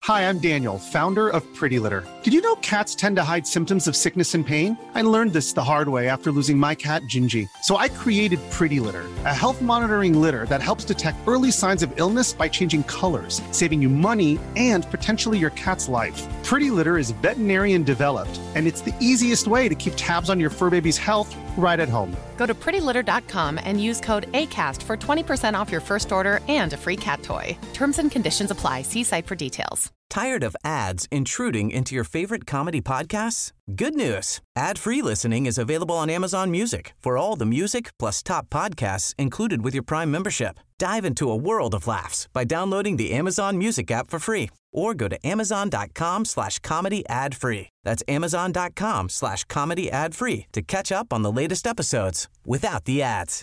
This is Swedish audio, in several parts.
Hi, I'm Daniel, founder of Pretty Litter. Did you know cats tend to hide symptoms of sickness and pain? I learned this the hard way after losing my cat, Gingy. So I created Pretty Litter, a health monitoring litter that helps detect early signs of illness by changing colors, saving you money and potentially your cat's life. Pretty Litter is veterinarian developed, and it's the easiest way to keep tabs on your fur baby's health right at home. Go to prettylitter.com and use code ACAST for 20% off your first order and a free cat toy. Terms and conditions apply. See site for details. Tired of ads intruding into your favorite comedy podcasts? Good news. Ad-free listening is available on Amazon Music for all the music plus top podcasts included with your Prime membership. Dive into a world of laughs by downloading the Amazon Music app for free or go to amazon.com/comedy ad-free. That's amazon.com/comedy ad-free to catch up on the latest episodes without the ads.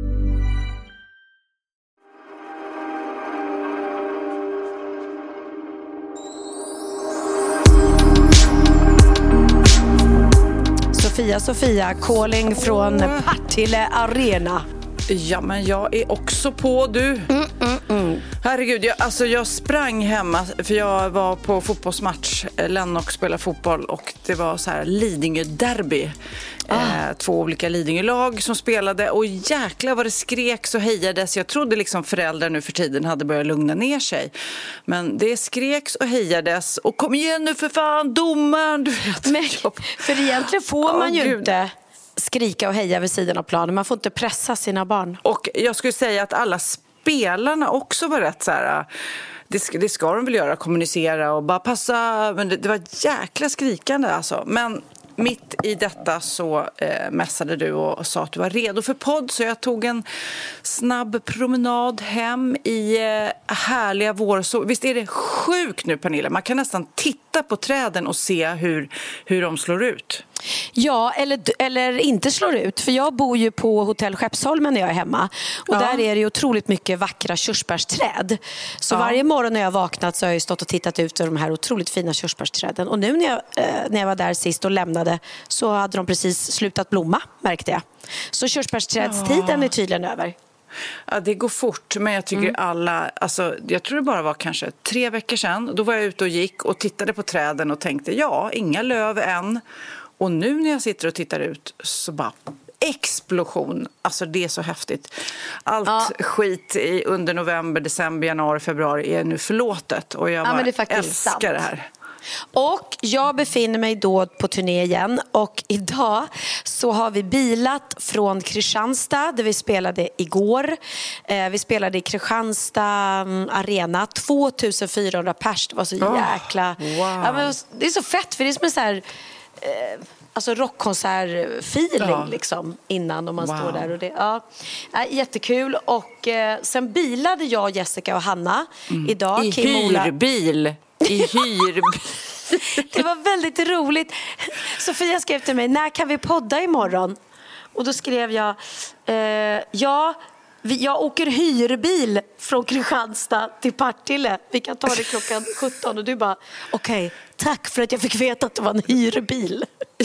Sofia, calling från Partille Arena. Ja, men jag är också på, du. Herregud, jag sprang hemma för jag var på fotbollsmatch. Lennox spelade fotboll och det var så här Lidingö-derby. 2 olika Lidingö-lag som spelade och jäklar vad det skreks och hejades. Jag trodde liksom föräldrar nu för tiden hade börjat lugna ner sig. Men det skreks och hejades och kom igen nu för fan, domaren, du vet. Men, för egentligen får man ju inte skrika och heja vid sidan av planen. Man får inte pressa sina barn. Och jag skulle säga att alla spelarna också var rätt så här. Det ska de väl göra, kommunicera och bara passa. Men det var ett jäkla skrikande alltså. Men mitt i detta så mässade du och sa att du var redo för podd. Så jag tog en snabb promenad hem i härliga vår. Så visst är det sjukt nu, Pernilla? Man kan nästan titta på träden och se hur de slår ut. Ja, eller inte slår ut. För jag bor ju på Hotell Skeppsholmen när jag är hemma. Och där är det ju otroligt mycket vackra körsbärsträd. Så varje morgon när jag vaknat så har jag stått och tittat ut över de här otroligt fina körsbärsträden. Och nu när jag var där sist och lämnade så hade de precis slutat blomma, märkte jag. Så körsbärsträdstiden är tydligen över. Ja, det går fort, men jag tycker alla, alltså, jag tror det bara var kanske 3 veckor sedan. Då var jag ute och gick och tittade på träden och tänkte, inga löv än. Och nu när jag sitter och tittar ut så bara explosion. Alltså det är så häftigt. Allt skit under november, december, januari, februari är nu förlåtet. Och jag bara älskar det här. Och jag befinner mig då på turné igen. Och idag så har vi bilat från Kristianstad där vi spelade igår. Vi spelade i Kristianstad Arena. 2400 pers. Det var så jäkla... Wow. Ja, men det är så fett för det är som en så här... alltså rockkonsertfeeling liksom innan om man står där och det jättekul och sen bilade jag, Jessica och Hanna idag i hyrbil. Det var väldigt roligt. Sofia skrev till mig, när kan vi podda imorgon? Och då skrev jag jag åker hyrbil från Kristianstad till Partille. Vi kan ta det klockan 17. Och du bara, okej, tack för att jag fick veta att det var en hyrbil.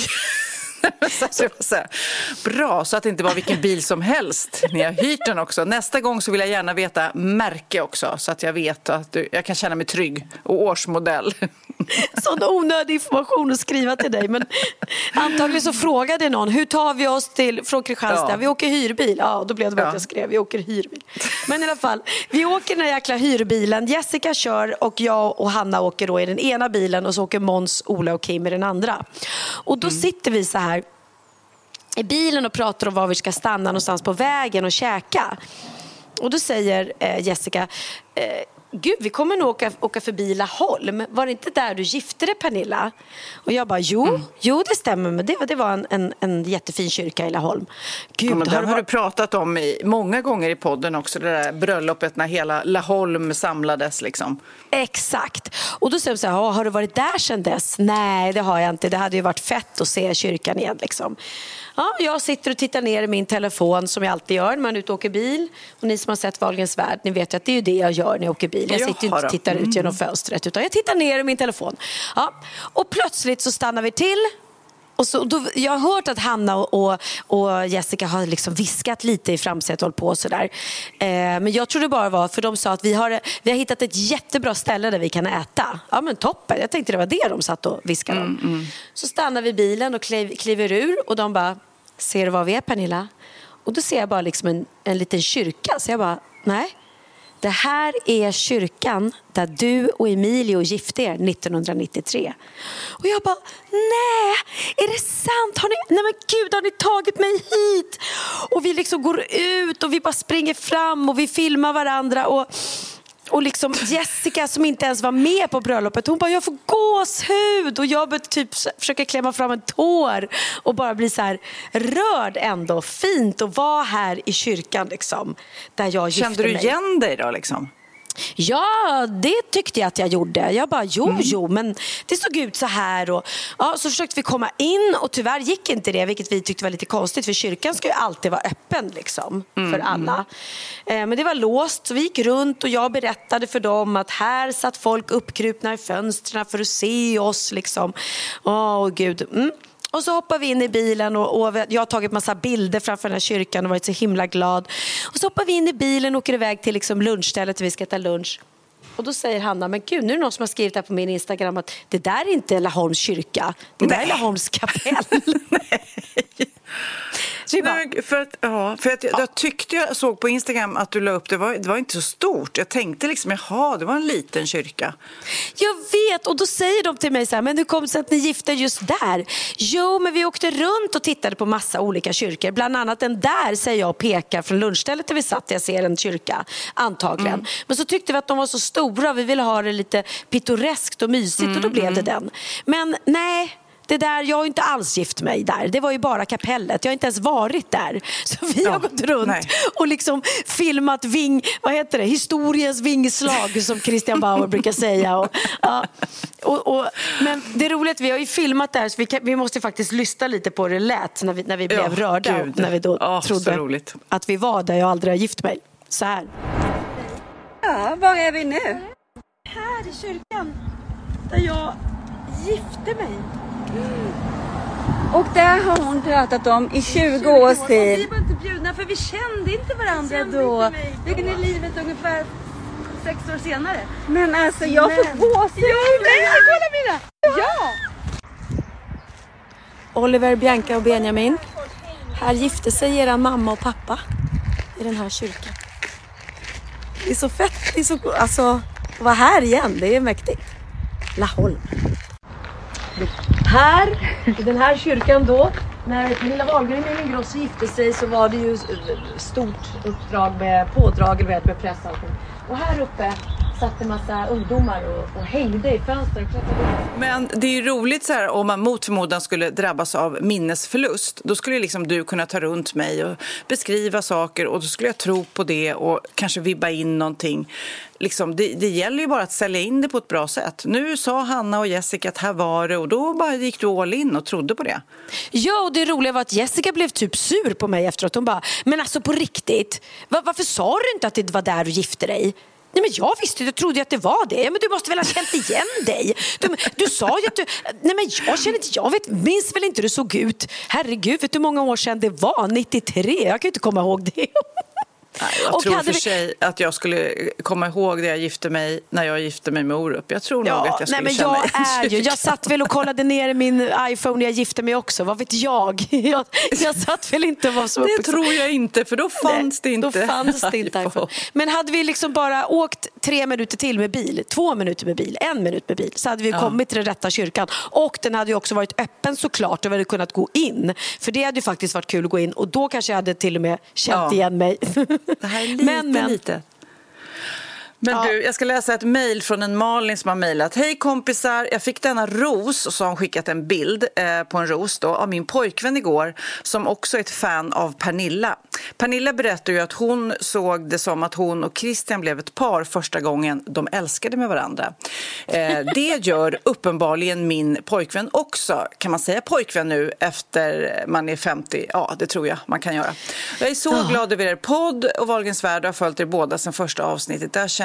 Bra, så att det inte var vilken bil som helst. Ni har hyrt den också. Nästa gång så vill jag gärna veta märke också. Så att jag vet att jag kan känna mig trygg. Och årsmodell. Sån onödig information att skriva till dig. Men antagligen så frågade någon, hur tar vi oss från Kristianstad? Vi åker hyrbil. Ja, då blev det bara att jag skrev, vi åker hyrbil. Men i alla fall, vi åker den här jäkla hyrbilen. Jessica kör och jag och Hanna åker då i den ena bilen. Och så åker Måns, Ola och Kim i den andra. Och då sitter vi så här i bilen och pratar om var vi ska stanna någonstans på vägen och käka. Och då säger Jessica, gud, vi kommer nog åka förbi Laholm. Var det inte där du gifte dig, Pernilla? Och jag bara, jo det stämmer. Men det var en jättefin kyrka i Laholm. Gud, men där har du pratat om många gånger i podden också. Det där bröllopet när hela Laholm samlades liksom. Exakt. Och då säger jag så här, har du varit där sedan dess? Nej, det har jag inte. Det hade ju varit fett att se kyrkan igen liksom. Ja, jag sitter och tittar ner i min telefon som jag alltid gör när man är ute och åker bil. Och ni som har sett Wahlgrens värld, ni vet ju att det är ju det jag gör när jag åker bil. Jag sitter inte och tittar ut genom fönstret utan jag tittar ner i min telefon. Ja. Och plötsligt så stannar vi till Och jag har hört att Hanna och Jessica har liksom viskat lite i framsätet och hållit på sådär. Men jag tror det bara var för de sa att vi har hittat ett jättebra ställe där vi kan äta. Ja men toppen, jag tänkte det var det de satt och viskade om. Så stannar vi bilen och kliver ur och de bara, ser du vad vi är Pernilla? Och då ser jag bara liksom en liten kyrka. Så jag bara, nej. Det här är kyrkan där du och Emilio gifte er 1993. Och jag bara, nej, är det sant? Nej men gud, har ni tagit mig hit? Och vi liksom går ut och vi bara springer fram och vi filmar varandra och liksom Jessica som inte ens var med på bröllopet, hon bara, jag får gåshud. Och jag började typ försöka klämma fram en tår och bara bli så här rörd ändå. Fint att vara här i kyrkan liksom, där jag gifte mig. Kände du igen dig då liksom? Ja, det tyckte jag att jag gjorde. Jag bara, jo, men det såg ut så här. Och, ja, så försökte vi komma in och tyvärr gick inte det, vilket vi tyckte var lite konstigt. För kyrkan ska ju alltid vara öppen liksom, för alla. Men det var låst, så vi gick runt och jag berättade för dem att här satt folk uppkrupna i fönstren för att se oss. Liksom. Åh, gud. Och så hoppar vi in i bilen och jag har tagit massa bilder framför den här kyrkan och varit så himla glad. Och så hoppar vi in i bilen och åker iväg till liksom lunchstället där vi ska äta lunch. Och då säger Hanna, men gud, nu är det någon som har skrivit här på min Instagram att det där är inte Laholms kyrka, det där är Laholms kapell. Jag tyckte jag såg på Instagram att du la upp, det var inte så stort. Jag tänkte liksom, det var en liten kyrka. Jag vet, och då säger de till mig så här, men hur kom det sig att ni gifte just där? Jo, men vi åkte runt och tittade på massa olika kyrkor. Bland annat den där, säger jag och pekar från lunchstället där vi satt. Jag ser en kyrka, antagligen. Men så tyckte vi att de var så stora och vi ville ha det lite pittoreskt och mysigt och då blev det den. Men nej, det där, jag har inte alls gift mig där. Det var ju bara kapellet. Jag har inte ens varit där. Så vi har gått runt och liksom filmat historiens vingslag som Christian Bauer brukar säga. Men det är roligt, vi har ju filmat där så vi måste faktiskt lyssna lite på det lät när vi blev rörda. Gud. När vi då trodde att vi var där jag aldrig har gift mig. Så här. Ja, var är vi nu? Här i kyrkan där jag gifte mig. Och där har hon pratat om i 20 års tid. Vi var inte bjudna för vi kände inte varandra då. Det är livet ungefär 6 år senare. Men alltså jag får gåshud. Kolla mina! Ja! Oliver, Bianca och Benjamin. Här gifte sig eran mamma och pappa i den här kyrkan. Det är så fett. Det är så, alltså, att vara här igen, det är mäktigt. Laholm. Här, i den här kyrkan då, när Pernilla Wahlgren och Ingrosso gifte sig så var det ju stort uppdrag med pådrag med pressar. Och här uppe satt en massa ungdomar och hängde i fönstren. Men det är ju roligt så här, om man mot förmodan skulle drabbas av minnesförlust, då skulle liksom du kunna ta runt mig och beskriva saker och då skulle jag tro på det och kanske vibba in någonting. Liksom, det gäller ju bara att sälja in det på ett bra sätt. Nu sa Hanna och Jessica att här var det och då bara gick du all in och trodde på det. Ja, och det roliga var att Jessica blev typ sur på mig efteråt. Hon bara, men alltså på riktigt, varför sa du inte att det var där du gifte dig? Nej, men jag visste, jag trodde att det var det. Ja, men du måste väl ha känt igen dig. Du sa ju att du... Nej, men jag känner inte... minns väl inte hur du såg ut. Herregud, vet du hur många år sedan det var? 93, jag kan ju inte komma ihåg det. Nej, jag tror för sig att jag skulle komma ihåg det när jag gifte mig med Orup. Jag tror nog att jag skulle känna jag satt väl och kollade ner i min iPhone när jag gifte mig också. Vad vet jag? Jag satt väl inte och var så det tror jag inte, för då fanns det inte. Då fanns det inte iPhone. Men hade vi liksom bara åkt 3 minuter till med bil, 2 minuter med bil, 1 minut med bil, så hade vi kommit till den rätta kyrkan. Och den hade ju också varit öppen såklart och vi hade kunnat gå in. För det hade ju faktiskt varit kul att gå in. Och då kanske jag hade till och med känt igen mig. Det här är lite. Men du, jag ska läsa ett mejl från en Malin som har mejlat. Hej kompisar, jag fick denna ros och så har hon skickat en bild på en ros då, av min pojkvän igår som också är ett fan av Pernilla. Pernilla berättar ju att hon såg det som att hon och Christian blev ett par första gången de älskade med varandra. Det gör uppenbarligen min pojkvän också. Kan man säga pojkvän nu efter man är 50? Ja, det tror jag man kan göra. Jag är så glad över er podd och Wahlgrens värld har följt er båda sedan första avsnittet. Där känner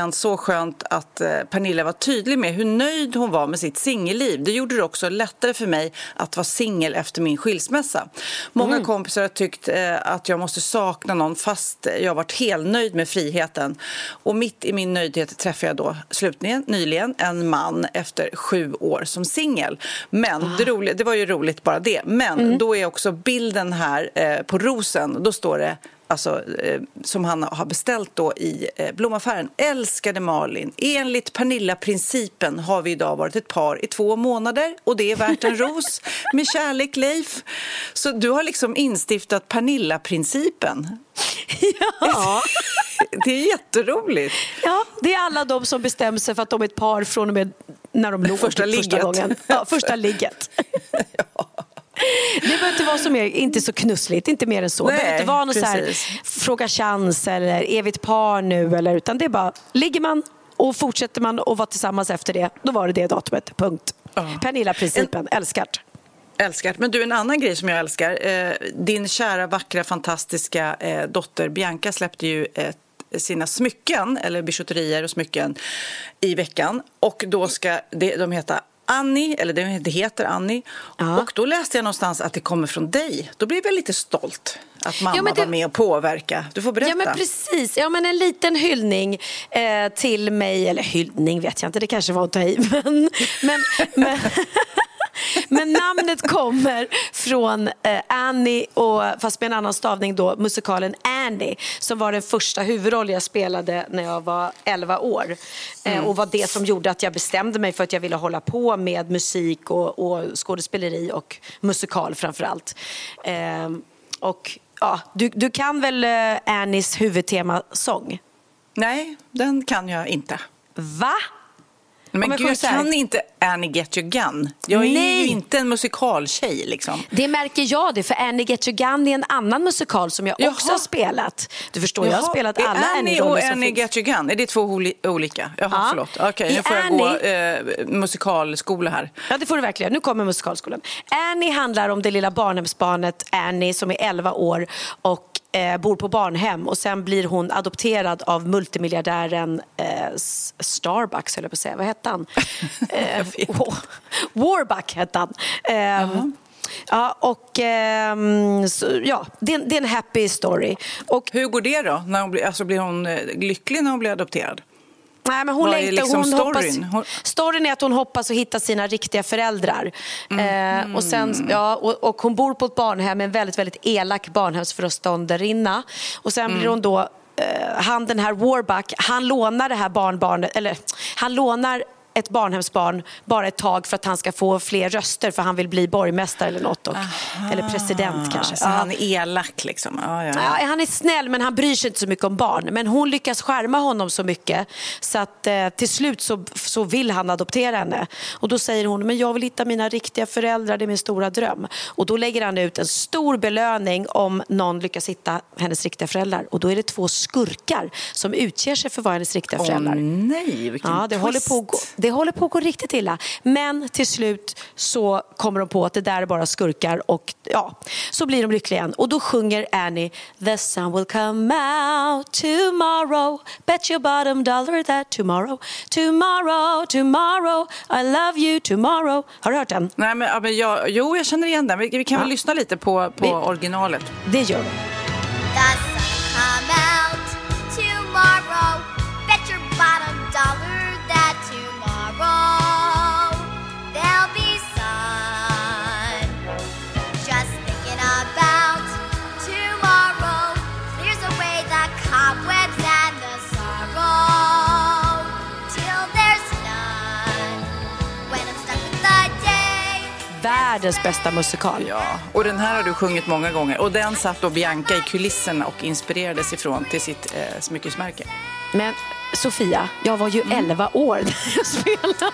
känns så skönt att Pernilla var tydlig med hur nöjd hon var med sitt singelliv. Det gjorde det också lättare för mig att vara singel efter min skilsmässa. Många kompisar har tyckt att jag måste sakna någon fast jag har varit helt nöjd med friheten. Och mitt i min nöjdhet träffade jag då nyligen en man efter 7 år som singel. Men det var ju roligt bara det. Men då är också bilden här på rosen. Då står det alltså, som han har beställt då i blomaffären. Älskade Malin, enligt Pernilla-principen har vi idag varit ett par i 2 månader och det är värt en ros. Med kärlek, Leif. Så du har liksom instiftat Pernilla-principen. Ja. Det är jätteroligt. Ja, det är alla de som bestämmer sig för att de är ett par från och med när de låg första gången. Ja, första ligget. Ja. Det behöver inte vara så mer, inte så knussligt, inte mer än så. Det behöver inte vara något så här, fråga chans eller evigt par nu, eller, utan det är bara, ligger man och fortsätter man att vara tillsammans efter det, då var det datumet, punkt. Pernilla-principen, älskat. Men du, en annan grej som jag älskar, din kära, vackra, fantastiska dotter Bianca släppte ju sina smycken, eller bijouterier och smycken i veckan, och då ska de heta Annie, eller det heter Annie. Ja. Och då läste jag någonstans att det kommer från dig. Då blev jag lite stolt att mamma var med och påverka. Du får berätta. Ja, men precis. Ja, men en liten hyllning till mig. Eller hyllning vet jag inte, det kanske var att ta i. Men men namnet kommer från Annie, fast med en annan stavning då, musikalen Annie, som var den första huvudroll jag spelade när jag var 11 år. Och var det som gjorde att jag bestämde mig för att jag ville hålla på med musik och skådespeleri och musikal framförallt. Och ja, du kan väl Annies huvudtemasång? Nej, den kan jag inte. Va? Men gud, jag kan inte Annie Get Your Gun. Jag är ju inte en musikaltjej liksom. Det märker jag det, för Annie Get Your Gun är en annan musikal som jag också har spelat. Du förstår, jag har spelat alla Annie och Annie Get Your Gun, är det 2 olika? Jaha, förlåt. Okej, nu får jag gå musikalskola här. Ja, det får du verkligen. Nu kommer musikalskolan. Annie handlar om det lilla barnhemsbarnet Annie som är 11 år och bor på barnhem, och sen blir hon adopterad av multimiljardären Starbucks, höll jag på att säga. Vad hette han? Warbuck hette han. Ja, och det är en happy story. Och hur går det då? Blir hon lycklig när hon blir adopterad? Nej, men hon längtar, liksom storyn är att hon hoppas att hitta sina riktiga föräldrar. Och sen och hon bor på ett barnhem med en väldigt, väldigt elak barnhemsföreståndarinna. Och sen blir hon då den här Warbuck, han lånar det här barnbarnet, eller han lånar ett barnhemsbarn bara ett tag för att han ska få fler röster, för han vill bli borgmästare eller något, eller president kanske. Så han är elak liksom. Ja, han är snäll, men han bryr sig inte så mycket om barn. Men hon lyckas skärma honom så mycket så att till slut så vill han adoptera henne. Och då säger hon, men jag vill hitta mina riktiga föräldrar, det är min stora dröm. Och då lägger han ut en stor belöning om någon lyckas hitta hennes riktiga föräldrar. Och då är det 2 skurkar som utger sig för att vara hennes riktiga föräldrar. Nej, vilken twist. Det håller på att gå riktigt illa. Men till slut så kommer de på att det där är bara skurkar, och så blir de lyckliga igen. Och då sjunger Annie, the sun will come out tomorrow, bet your bottom dollar that tomorrow I love you tomorrow. Har du hört den? Nej, men jag känner igen den. Vi kan väl lyssna lite på originalet. Det gör vi. The sun come out tomorrow, bet your bottom dollar that tomorrow there'll be sun. Just thinking about tomorrow clears away the cobwebs and the sorrow till there's none when I'm stuck with the day. Världens bästa musikal. Ja, och den här har du sjungit många gånger. Och den satt då Bianca i kulisserna och inspirerades ifrån till sitt smyckesmärke. Men Sofia, jag var ju 11 år när jag spelade.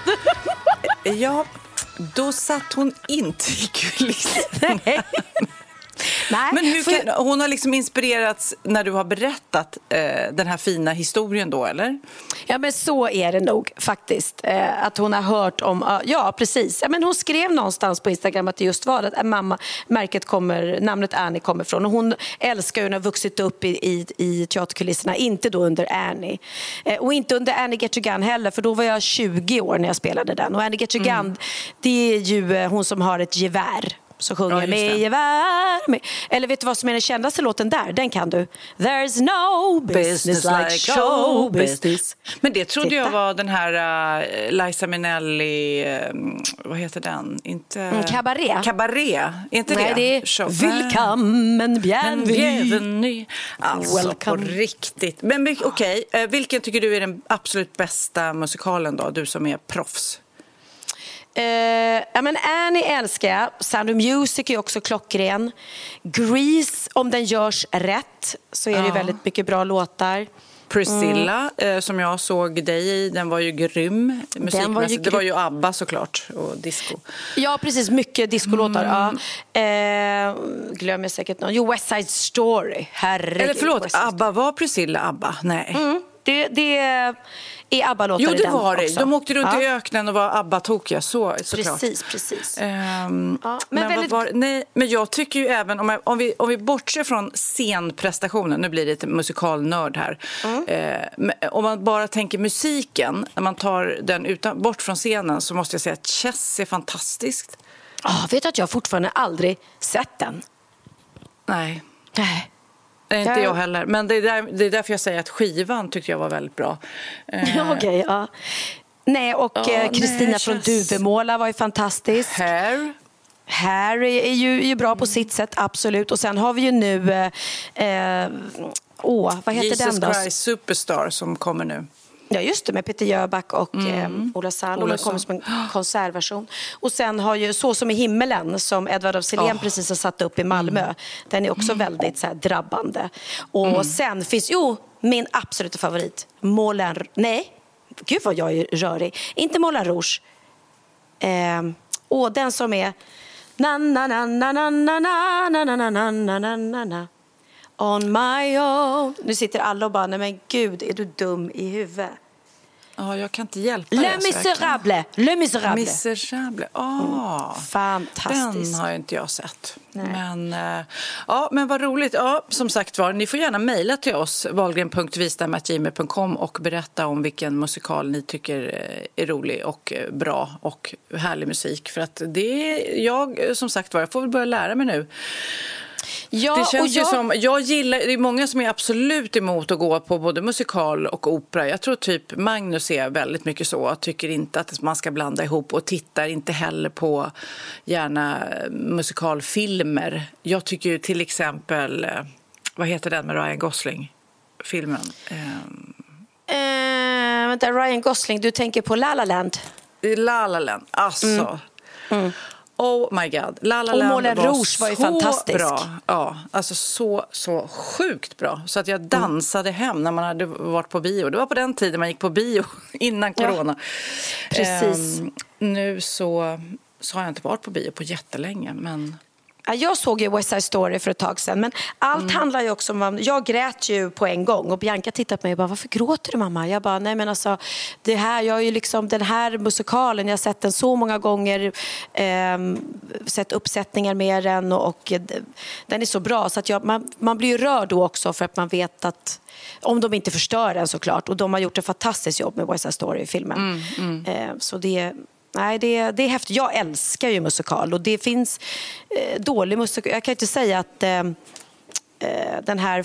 Ja, då satt hon inte i kulisserna. Nej, Men hon har liksom inspirerats när du har berättat den här fina historien då, eller? Ja, men så är det nog faktiskt. Att hon har hört om, ja precis. Ja, men hon skrev någonstans på Instagram att det just var att namnet Annie kommer från. Och hon älskar ju, hon har vuxit upp i teaterkulisserna, inte då under Annie. Och inte under Annie Get Your Gun heller, för då var jag 20 år när jag spelade den. Och Annie Get Your Gun, det är ju hon som har ett gevär. Så sjunger med gevär med. Eller vet du vad som är den kändaste låten där? Den kan du. There's no business like show business. Men det trodde jag var den här Liza Minnelli, vad heter den? Inte Cabaret. Inte nej, det är Willkommen bienvenue. Alltså welcome. På riktigt. Men okej, vilken tycker du är den absolut bästa musikalen då? Du som är proffs. Ja, men Annie älskar jag. Sound of Music är också klockren. Grease, om den görs rätt så är det väldigt mycket bra låtar. Priscilla, som jag såg dig i, den var ju grym musikmässigt. Det var ju ABBA såklart och disco. Ja, precis, mycket discolåtar. Glömmer säkert någon. Jo, West Side Story. Herregud. Eller förlåt, ABBA, var Priscilla ABBA? Nej. Det är ABBA-låtar i den. Jo, det var det. Också. De åkte runt i öknen och var ABBA-tokiga, såklart. Precis. Men jag tycker ju även, om vi bortser från scenprestationen, nu blir det lite musikalnörd här. Om man bara tänker musiken, när man tar den bort från scenen, så måste jag säga att Chess är fantastiskt. Vet du att jag fortfarande aldrig sett den? Nej. Inte jag heller. Men det är därför jag säger att skivan tyckte jag var väldigt bra. Okej. Nej, och Kristina från Duvemåla var ju fantastisk. Hair är ju bra på sitt sätt, absolut. Och sen har vi ju nu vad heter Jesus den då? Jesus Christ Superstar som kommer nu. Ja, just det, med Peter Jöback och Ola Salo. Och den kommer som en konsertversion. Och sen har ju Så som i himmelen, som Edvard af Sillén precis har satt upp i Malmö. Den är också väldigt så här drabbande. Och sen finns min absoluta favorit, gud vad jag är rörig. Inte Moulin Rouge. Den som är na na na na na na na na na na na na na. On my own. Nu sitter alla och bara, nej men gud, är du dum i huvudet? Ja, jag kan inte hjälpa Le Miserable. Fantastiskt. Den har ju inte jag sett. Men vad roligt. Ja, som sagt var, ni får gärna mejla till oss wahlgren.vistam@gmail.com och berätta om vilken musikal ni tycker är rolig och bra och härlig musik. För att som sagt var, jag får väl börja lära mig nu. Ja, det känns ju som, jag gillar, det är många som är absolut emot att gå på både musikal och opera. Jag tror typ Magnus är väldigt mycket så, tycker inte att man ska blanda ihop och tittar inte heller på gärna musikalfilmer. Jag tycker ju till exempel, vad heter den med Ryan Gosling? Filmen? Vänta, Ryan Gosling, du tänker på La La Land? La La Land, alltså... Oh my god. La La Land Moulin Rouge var ju fantastisk. Bra. Ja, alltså så sjukt bra. Så att jag dansade hem när man hade varit på bio. Det var på den tiden man gick på bio innan corona. Precis. Nu så har jag inte varit på bio på jättelänge, men... Jag såg ju West Side Story för ett tag sedan, men allt handlar ju också om... Jag grät ju på en gång och Bianca tittade på mig och bara, varför gråter du, mamma? Jag bara, nej men alltså, det här, jag är ju liksom den här musikalen, jag har sett den så många gånger, sett uppsättningar med den och den är så bra så att man blir ju rörd då också, för att man vet att om de inte förstör den såklart, och de har gjort ett fantastiskt jobb med West Side Story-filmen. Så det är häftigt. Jag älskar ju musikal och det finns dålig musikal. Jag kan inte säga att den här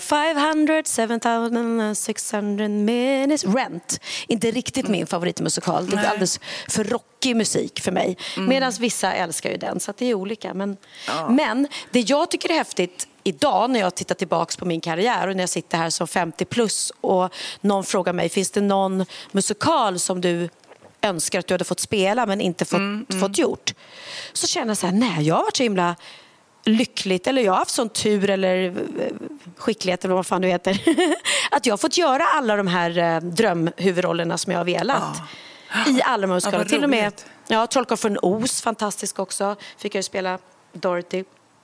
507,600 minutes Rent inte riktigt min favoritmusikal. Det är alldeles för rockig musik för mig. Medan vissa älskar ju den, så att det är olika. Men det jag tycker är häftigt idag när jag tittar tillbaks på min karriär och när jag sitter här som 50 plus och någon frågar mig, finns det någon musikal som du önskar att du hade fått spela men inte fått gjort, så känner jag så här, nej, jag har varit så himla lyckligt, eller jag har haft sån tur eller skicklighet eller vad fan du heter att jag har fått göra alla de här drömhuvudrollerna som jag har velat i alla musikaler, till och med Trollkarlen från Oz, fantastisk också, fick jag spela Dorothy.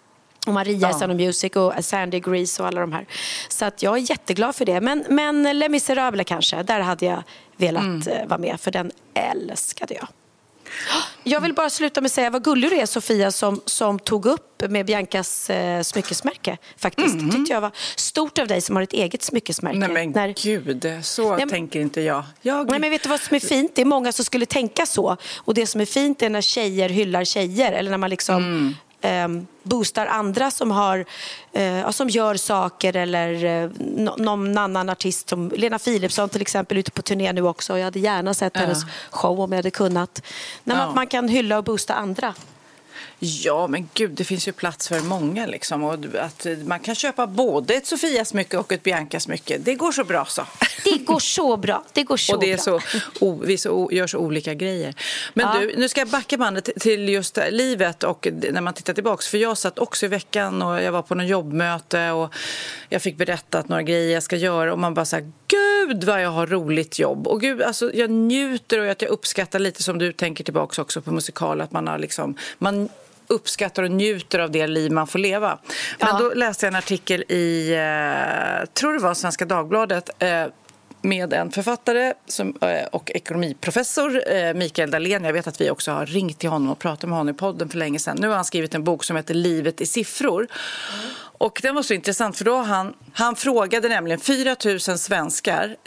Och Maria i Sound of Music och Sandy Grease och alla de här. Så att jag är jätteglad för det. Men Les Misérables kanske, där hade jag velat vara med. För den älskade jag. Jag vill bara sluta med att säga vad gullig du är, Sofia, som tog upp med Biancas smyckesmärke faktiskt. Det tyckte jag var stort av dig som har ett eget smyckesmärke. Nej men gud, så tänker inte jag. Nej, men vet du vad som är fint? Det är många som skulle tänka så. Och det som är fint är när tjejer hyllar tjejer. Eller när man liksom boostar andra som har som gör saker. Eller någon annan artist som Lena Philipsson till exempel, ute på turné nu också. Jag hade gärna sett hennes show om jag hade kunnat. När man kan hylla och boosta andra. Ja, men gud, det finns ju plats för många liksom. Och att man kan köpa både ett Sofia-smycke och ett Bianca-smycke. Det går så bra så. Det går så bra. Det går så och det är bra. vi gör så olika grejer. Men du, nu ska jag backa bandet till just livet och när man tittar tillbaks. För jag satt också i veckan och jag var på någon jobbmöte och jag fick berättat några grejer jag ska göra. Och man bara så här, gud vad jag har roligt jobb. Och gud, alltså jag njuter och att jag uppskattar lite som du tänker tillbaks också på musikal. Att man har liksom... uppskattar och njuter av det liv man får leva. Men då läste jag en artikel i, tror det var Svenska Dagbladet, med en författare och ekonomiprofessor, Mikael Dahlén. Jag vet att vi också har ringt till honom och pratat med honom i podden för länge sedan. Nu har han skrivit en bok som heter Livet i siffror. Och den var så intressant för då han frågade nämligen 4 000 svenskar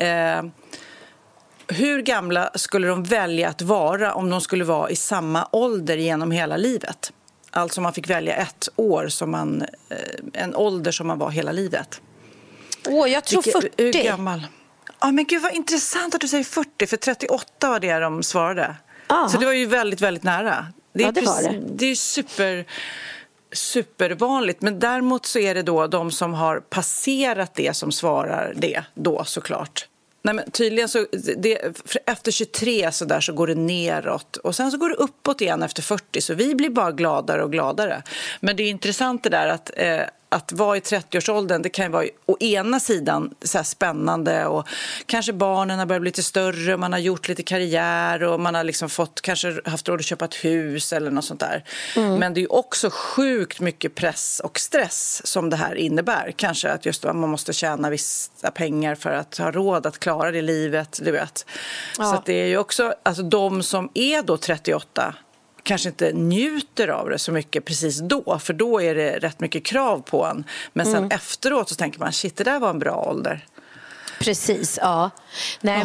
hur gamla skulle de välja att vara om de skulle vara i samma ålder genom hela livet. Alltså man fick välja ett år som en ålder som man var hela livet. Jag tror 40. Hur gammal? Ja, men gud vad intressant att du säger 40, för 38 var det de svarade. Så det var ju väldigt, väldigt nära. Det är ju supervanligt, men däremot så är det då de som har passerat det som svarar det då såklart. Nej, men tydligen så efter 23 så där så går det neråt och sen så går det uppåt igen efter 40, så vi blir bara gladare och gladare. Men det är intressant det där att vara i 30-årsåldern, det kan ju vara å ena sidan så här spännande och kanske barnen har börjat bli lite större, man har gjort lite karriär och man har liksom kanske haft råd att köpa ett hus eller något sånt där. Men det är ju också sjukt mycket press och stress som det här innebär. Kanske att just man måste tjäna vissa pengar för att ha råd att klara det livet, du vet. Så att det är ju också, alltså de som är då 38 kanske inte njuter av det så mycket precis då, för då är det rätt mycket krav på en. Men sen efteråt så tänker man, shit, det där var en bra ålder. Precis, ja. Nej,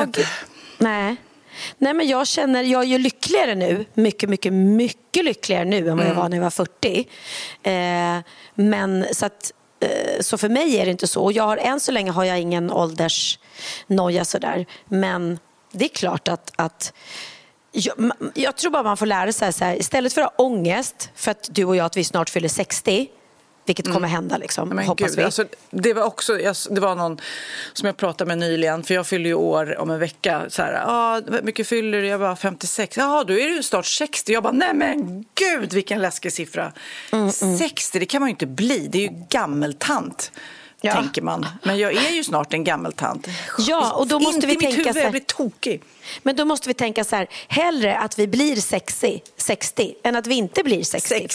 men jag känner, jag är ju lyckligare nu. Mycket, mycket, mycket lyckligare nu än vad jag var när jag var 40. Men så att så för mig är det inte så. Och än så länge har jag ingen åldersnoja sådär. Men det är klart att jag tror bara man får lära sig så här, istället för att ha ångest för att du och jag att vi snart fyller 60, vilket kommer hända liksom, men hoppas gud, vi. alltså, det var någon som jag pratade med nyligen, för jag fyller ju år om en vecka så här, mycket fyller du? Jag var 56. Ja, då är du snart 60. Jag bara, nej men gud, vilken läskig siffra. 60, det kan man ju inte bli. Det är ju gammeltant. Tänker man. Men jag är ju snart en gammeltant. Ja, och då måste vi tänka så här, jag blir tokig. Men då måste vi tänka så här, hellre att vi blir 60 än att vi inte blir 60.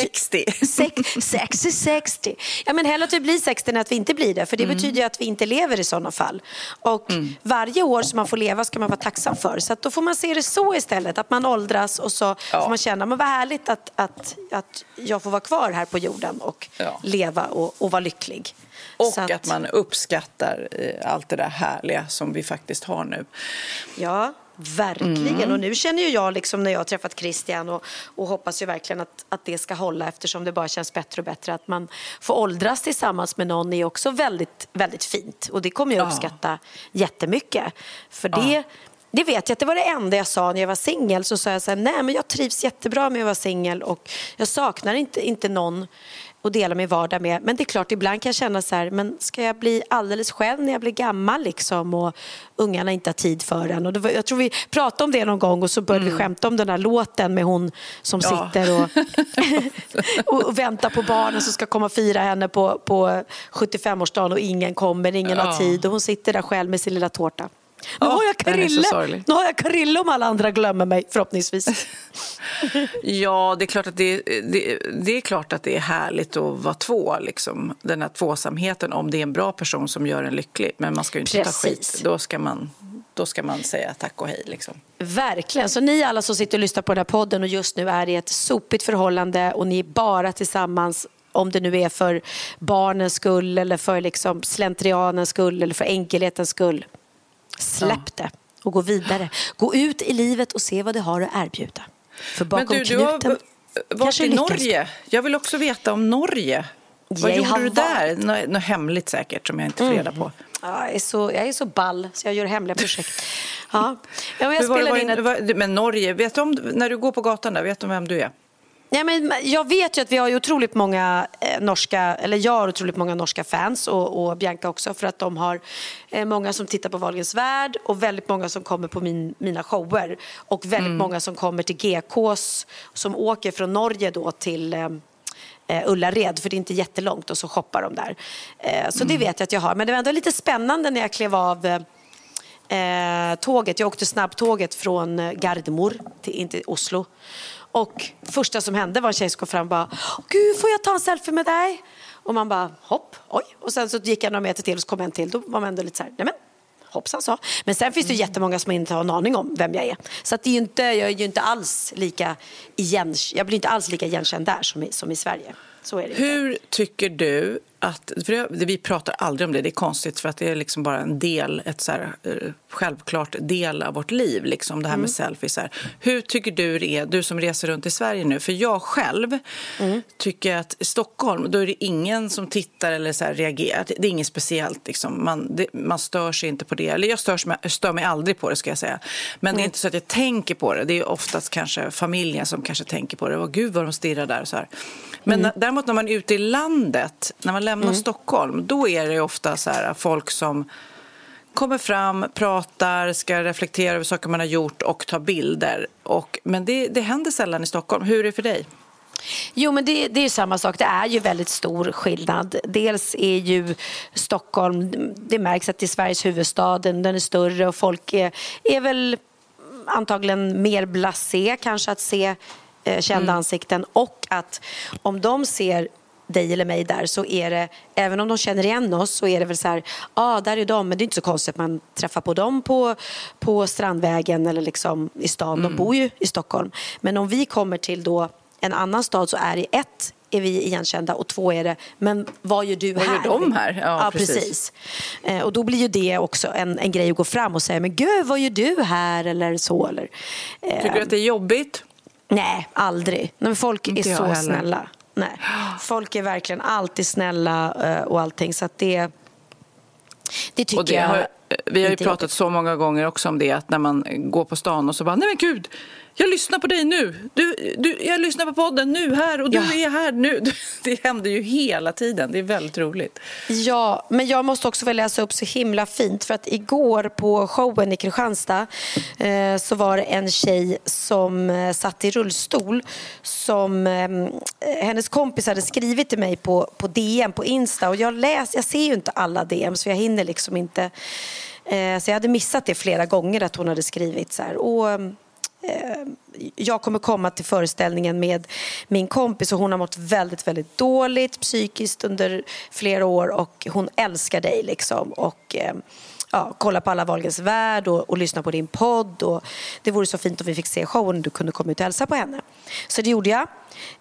60. Ja, men hellre att vi blir 60 än att vi inte blir det. För det betyder ju att vi inte lever i sådana fall. Och varje år som man får leva ska man vara tacksam för. Så att då får man se det så istället. Att man åldras och så får man känna, men vad härligt att jag får vara kvar här på jorden och leva och vara lycklig. Och att man uppskattar allt det där härliga som vi faktiskt har nu. Ja, verkligen. Och nu känner ju jag liksom när jag har träffat Christian och hoppas ju verkligen att det ska hålla, eftersom det bara känns bättre och bättre. Att man får åldras tillsammans med någon är också väldigt, väldigt fint. Och det kommer jag uppskatta jättemycket. För det vet jag att det var det enda jag sa när jag var singel. Så sa jag så här, nej men jag trivs jättebra med att vara singel och jag saknar inte någon och dela min vardag med. Men det är klart, ibland kan jag känna så här, men ska jag bli alldeles själv när jag blir gammal liksom, och ungarna inte har tid för den. Och jag tror vi pratade om det någon gång och så började vi skämta om den här låten med hon som sitter och väntar på barnen som ska komma och fira henne på 75-årsdagen och ingen kommer, ingen har tid och hon sitter där själv med sin lilla tårta. Nu har jag den är så Karille. sorglig. Nu har jag Karille om alla andra glömmer mig, förhoppningsvis. Ja, det är klart att det är klart att det är härligt att vara två, liksom. Den här tvåsamheten, om det är en bra person som gör en lycklig. Men man ska ju inte ta skit. Då ska man säga tack och hej, liksom. Verkligen. Så ni alla som sitter och lyssnar på den här podden och just nu är i ett sopigt förhållande och ni är bara tillsammans, om det nu är för barnens skull eller för liksom slentrianens skull eller för enkelhetens skull. Släpp det och gå vidare. Gå ut i livet och se vad det har att erbjuda. För bakom du har knuten varit i Norge. Jag vill också veta om Norge. Vad gjorde du där? Något hemligt säkert som jag inte får reda på. Ja, jag är så ball så jag gör hemliga projekt. Ja, jag spelar in Men Norge, vet du om, när du går på gatan där, vet du vem du är? Ja, men jag vet ju att vi har ju otroligt många jag har otroligt många norska fans och Bianca också, för att de har många som tittar på Wahlgrens värld och väldigt många som kommer på mina shower och väldigt många som kommer till GKs som åker från Norge då till Ullared, för det är inte jättelångt, och så shoppar de där. Så det vet jag att jag har, men det var ändå lite spännande när jag klev av tåget. Jag åkte snabbtåget från Gardermoen till Oslo. Och första som hände var en tjej som kom fram och bara, gud, får jag ta en selfie med dig? Och man bara, hopp, oj. Och sen så gick jag några meter till och så kom en till. Då var man ändå lite så här, nej men, hoppsan så. Men sen finns det jättemånga som inte har en aning om vem jag är. Så att det är ju inte, jag är ju inte alls lika jag blir inte alls lika igenkänd där som i Sverige. Så är det. Hur tycker du att, för vi pratar aldrig om det är konstigt för att det är liksom bara en del, ett så här, självklart del av vårt liv, liksom det här med selfies här. Hur tycker du det är, du som reser runt i Sverige nu? För jag själv tycker att i Stockholm, då är det ingen som tittar eller så här reagerar, det är inget speciellt liksom. Man stör sig inte på det, eller jag stör mig aldrig på det, ska jag säga. Men det är inte så att jag tänker på det, det är oftast kanske familjen som kanske tänker på det, och gud vad de stirrar där och så här. Men däremot när man är ute i landet, när man lämnar Stockholm, då är det ofta så här folk som kommer fram, pratar, ska reflektera över saker man har gjort och ta bilder. Men det händer sällan i Stockholm. Hur är det för dig? Jo, men det är ju samma sak. Det är ju väldigt stor skillnad. Dels är ju Stockholm, det märks att det är Sveriges huvudstad, den är större och folk är väl antagligen mer blasé kanske att se kända ansikten, och att om de ser dig eller mig där, så är det, även om de känner igen oss, så är det väl så här, där är de, men det är inte så konstigt att man träffar på dem på Strandvägen eller liksom i stan. De bor ju i Stockholm. Men om vi kommer till då en annan stad, så är det är vi igenkända, och 2 är det, men vad gör du här? Vad gör de här? Ja, precis. Och då blir ju det också en grej att gå fram och säga, men gud, vad gör du här? Eller så. Eller, tycker du att det är jobbigt? Nej, aldrig. Men folk inte är så snälla. Nej. Folk är verkligen alltid snälla och allting, så att det tycker och jag. Vi har ju pratat så många gånger också om det, att när man går på stan och så bara, nej men gud, jag lyssnar på dig nu. Jag lyssnar på podden nu här, och du är här nu. Det händer ju hela tiden. Det är väldigt roligt. Ja, men jag måste också väl läsa upp så himla fint, för att igår på showen i Kristianstad så var det en tjej som satt i rullstol, som hennes kompis hade skrivit till mig på DM på Insta, och jag ser ju inte alla DM, så jag hinner liksom inte. Så jag hade missat det flera gånger, att hon hade skrivit så här, och jag kommer komma till föreställningen med min kompis, och hon har mått väldigt, väldigt dåligt psykiskt under flera år, och hon älskar dig liksom, och kolla på alla Wahlgrens värld och lyssna på din podd, och det vore så fint om vi fick se showen, du kunde komma ut och hälsa på henne. Så det gjorde jag,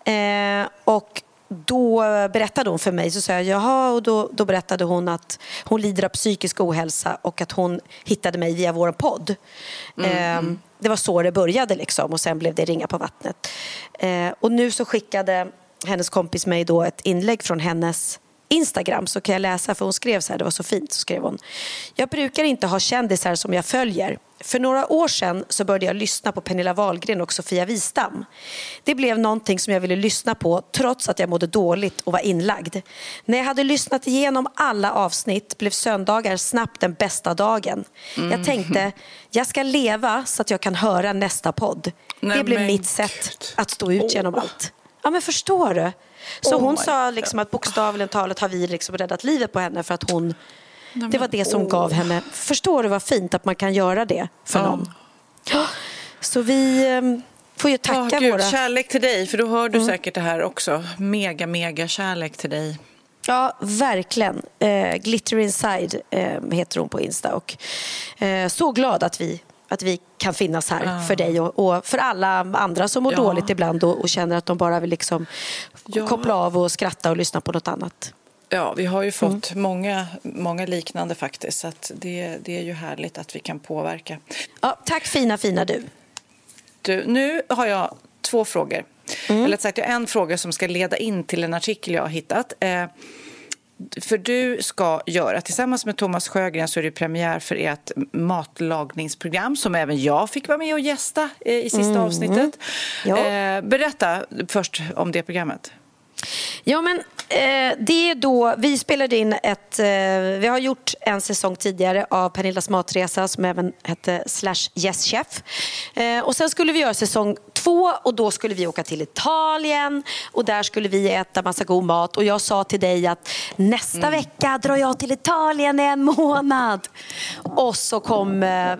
och då berättade hon för mig, så sa jag jaha, och då berättade hon att hon lider av psykisk ohälsa och att hon hittade mig via vår podd. Det var så det började liksom, och sen blev det ringa på vattnet. Och nu så skickade hennes kompis mig då ett inlägg från hennes Instagram, så kan jag läsa, för hon skrev så här, det var så fint, så skrev hon: jag brukar inte ha kändisar som jag följer. För några år sedan så började jag lyssna på Pernilla Wahlgren och Sofia Wistam. Det blev någonting som jag ville lyssna på trots att jag mådde dåligt och var inlagd. När jag hade lyssnat igenom alla avsnitt blev söndagar snabbt den bästa dagen. Jag tänkte, jag ska leva så att jag kan höra nästa podd. Det blev mitt sätt att stå ut genom allt. Ja, men förstår du? Så hon sa liksom att bokstavligen talet har vi liksom räddat livet på henne, för att hon Det var det som gav henne. Förstår du vad fint att man kan göra det för någon? Så vi får ju tacka våra... Kärlek till dig, för då hör du säkert det här också. Mega kärlek till dig. Ja, verkligen. Glitter Inside heter hon på Insta. Och så glad att vi kan finnas här för dig och för alla andra som mår dåligt ibland och känner att de bara vill liksom koppla av och skratta och lyssna på något annat. Ja, vi har ju fått många liknande faktiskt, så att det är ju härligt att vi kan påverka. Ja, tack fina du. Nu har jag 2 frågor. Eller sagt, jag har en fråga som ska leda in till en artikel jag har hittat. För du ska göra, tillsammans med Thomas Sjögren, så är det premiär för ert matlagningsprogram som även jag fick vara med och gästa i sista avsnittet. Ja. Berätta först om det programmet. Ja, men det är då vi spelade in vi har gjort en säsong tidigare av Pernillas matresa som även hette /Yes Chef. Och sen skulle vi göra säsong 2 och då skulle vi åka till Italien och där skulle vi äta massa god mat och jag sa till dig att nästa vecka drar jag till Italien 1 månad. Och så kom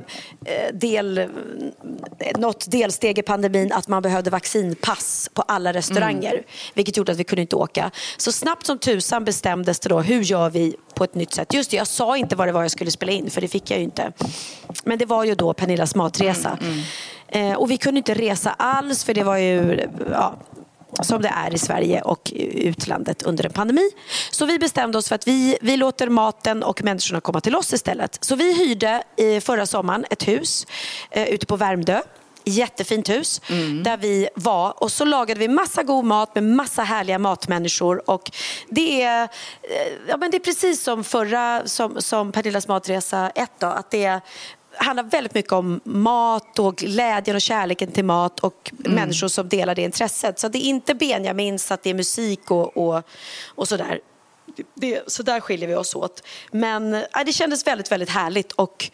något delsteg i pandemin att man behövde vaccinpass på alla restauranger, vilket gjorde att vi kunde inte åka. Så snabbt som tusan bestämdes det då, hur gör vi på ett nytt sätt? Just det, jag sa inte vad det var jag skulle spela in, för det fick jag ju inte. Men det var ju då Pernillas matresa. Och vi kunde inte resa alls, för det var ju som det är i Sverige och utlandet under en pandemi. Så vi bestämde oss för att vi låter maten och människorna komma till oss istället. Så vi hyrde förra sommaren ett hus ute på Värmdö. Jättefint hus där vi var, och så lagade vi massa god mat med massa härliga matmänniskor, och det är precis som som Pernillas matresa 1 då, att det handlar väldigt mycket om mat och glädjen och kärleken till mat och människor som delar det intresset. Så det är inte Benjamins att det är musik och sådär. Så där skiljer vi oss åt. Men det kändes väldigt, väldigt härligt, och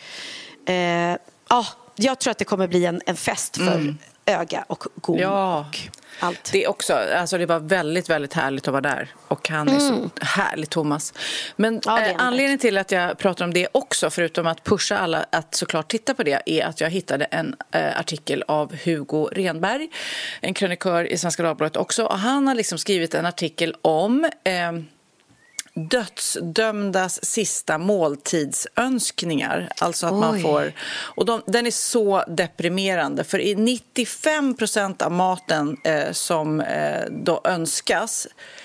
jag tror att det kommer bli en fest för öga och god och allt. Det också, alltså det var väldigt, väldigt härligt att vara där. Och han är så härlig, Thomas. Men anledningen till att jag pratar om det också, förutom att pusha alla att såklart titta på det, är att jag hittade en artikel av Hugo Renberg, en krönikör i Svenska Dagbladet också. Och han har liksom skrivit en artikel om dödsdömdas sista måltidsönskningar. Alltså att man får... Och den är så deprimerande. För i 95% av maten som då önskas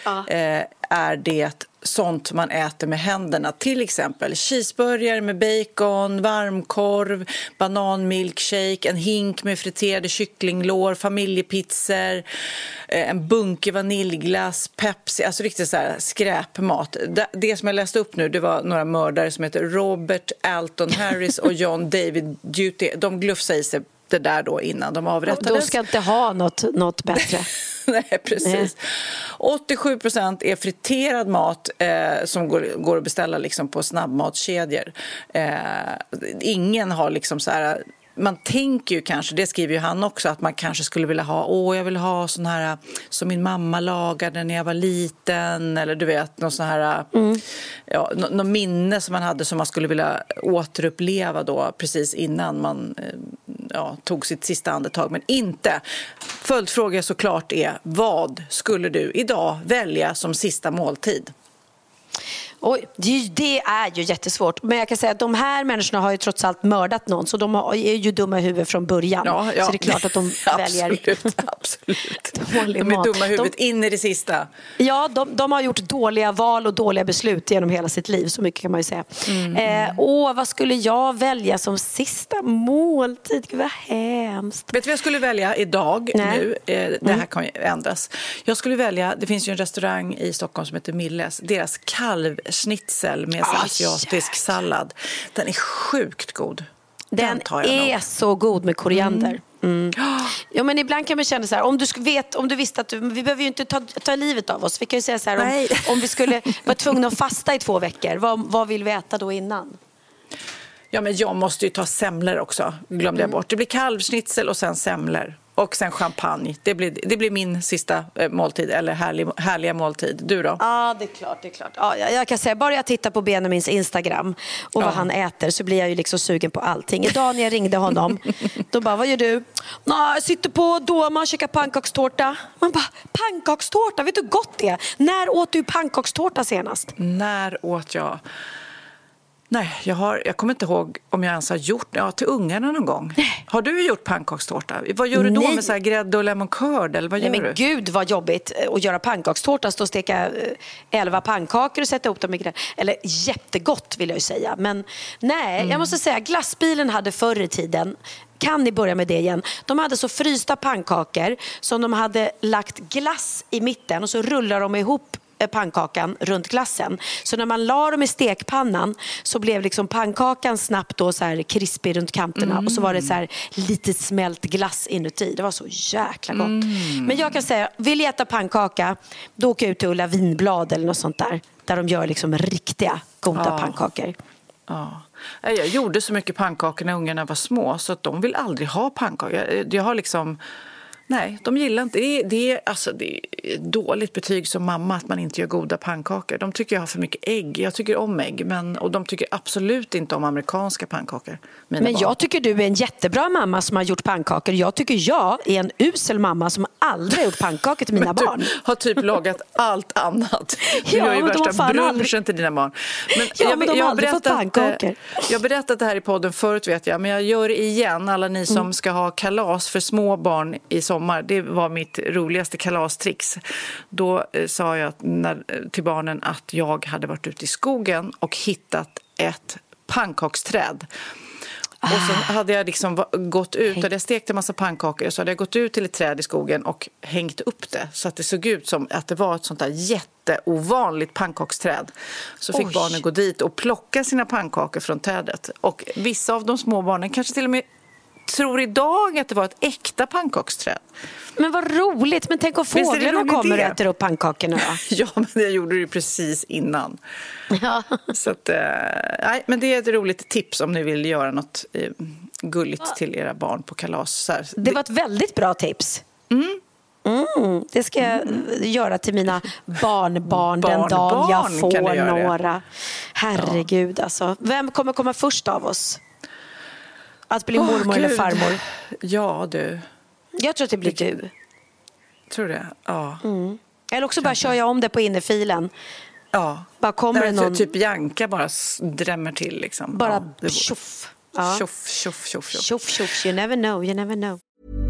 är det sånt man äter med händerna. Till exempel cheeseburgare med bacon, varmkorv, bananmilkshake, en hink med friterade kycklinglår, familjepizzor, en bunke vaniljglass, Pepsi, alltså riktigt så här skräpmat. Det som jag läste upp nu, det var några mördare som heter Robert Alton Harris och John David Duty. De glufsade i sig det där då innan de avrättades. De ska inte ha något bättre. Nej, precis. 87% är friterad mat som går att beställa liksom på snabbmatskedjor. Ingen har liksom så här... Man tänker ju kanske, det skriver ju han också, att man kanske skulle vilja ha, jag vill ha sån här som min mamma lagade när jag var liten, eller du vet, någon sån här någon minne som man hade som man skulle vilja återuppleva då precis innan man tog sitt sista andetag, men inte. Följdfråga såklart är, vad skulle du idag välja som sista måltid? Oj, det är ju jättesvårt. Men jag kan säga att de här människorna har ju trots allt mördat någon, så de är ju dumma i huvudet från början. Så det är klart att de väljer absolut. De är dumma i huvudet in i det sista. Ja, de har gjort dåliga val och dåliga beslut genom hela sitt liv, så mycket kan man ju säga. Vad skulle jag välja som sista måltid? Gud, vad hemskt. Vet du vad jag skulle välja idag nu? Det här kan ju ändras. Jag skulle välja, det finns ju en restaurang i Stockholm som heter Milles. Deras kalvschnitzel med asiatisk sallad. Den är sjukt god. Den är så god med koriander. Ja, men ibland kan man känna så här, om du visste att vi behöver ju inte ta livet av oss. Vi kan ju säga så här, om vi skulle vara tvungna att fasta i 2 veckor, vad vill vi äta då innan? Ja, men jag måste ju ta semlor också, glömde jag bort. Det blir kalvschnitzel och sen semlor. Och sen champagne. Det blir min sista måltid, eller härliga måltid. Du då? Ja, det är klart. Ja, jag kan säga, bara jag tittar på Benjamins Instagram och vad han äter så blir jag ju liksom sugen på allting. Idag när jag ringde honom, då bara, vad gör du? Jag sitter på Doma och käkar pannkakstårta. Man bara, pannkakstårta, vet du hur gott det är? När åt du pannkakstårta senast? När åt jag? Nej, jag kommer inte ihåg om jag ens har gjort till ungarna någon gång. Har du gjort pannkakstårta? Vad gör du då med så här grädde och lemon curd? Eller vad gör du? Men gud vad jobbigt att göra pannkakstårta. Stå och steka 11 pannkakor och sätta ihop dem med grädde. Eller jättegott vill jag ju säga. Men nej, jag måste säga, glassbilen hade förr i tiden. Kan ni börja med det igen? De hade så frysta pannkakor som de hade lagt glass i mitten och så rullar de ihop pannkakan runt glassen. Så när man la dem i stekpannan så blev liksom pannkakan snabbt då så här krispig runt kanterna och så var det så här lite smält glass inuti. Det var så jäkla gott. Men jag kan säga, vill jag äta pannkaka, då åker jag ut till Ulla Vinblad eller något sånt där de gör liksom riktiga goda pannkakor. Ja. Jag gjorde så mycket pannkakor när ungarna var små så att de vill aldrig ha pannkakor. Jag har liksom... Nej, de gillar inte. Det är dåligt betyg som mamma att man inte gör goda pannkakor. De tycker jag har för mycket ägg. Jag tycker om ägg, och de tycker absolut inte om amerikanska pannkakor. Men jag tycker du är en jättebra mamma som har gjort pannkakor. Jag tycker jag är en usel mamma som aldrig har gjort pannkakor till mina barn. Du har typ lagat allt annat. Du gör ju värsta brunchen till dina barn. Men de har aldrig fått pannkakor. Jag har berättat det här i podden förut, vet jag. Men jag gör det igen. Alla ni som ska ha kalas för små barn i sommar. Det var mitt roligaste kalastricks. Då sa jag till barnen att jag hade varit ute i skogen och hittat ett pannkaksträd. Och så hade jag liksom gått ut, hade jag stekt en massa pannkakor, så hade jag gått ut till ett träd i skogen och hängt upp det så att det såg ut som att det var ett sånt där jätteovanligt pannkaksträd. Så fick barnen gå dit och plocka sina pannkakor från trädet. Och vissa av de små barnen kanske till och med tror idag att det var ett äkta pannkaksträd. Men vad roligt, men tänk om fåglarna kommer och äter upp pannkakorna. Ja, men jag gjorde det ju precis innan. Ja. Så att, nej, men det är ett roligt tips om ni vill göra något gulligt till era barn på kalas. Så här. Det var ett väldigt bra tips. Det ska jag göra till mina barnbarn den dagen jag får några. Herregud, alltså. Vem kommer komma först av oss? Att bli mormor eller farmor? Ja, du. Jag tror att det blir du. Tror det? Ja. Eller också bara kör jag om det på innerfilen. Ja. Bara kommer det någon... Typ Janka bara drämmer till liksom. Bara tjoff. Ja. Tjoff, tjoff, tjoff, tjoff. Tjoff, tjoff. You never know, you never know.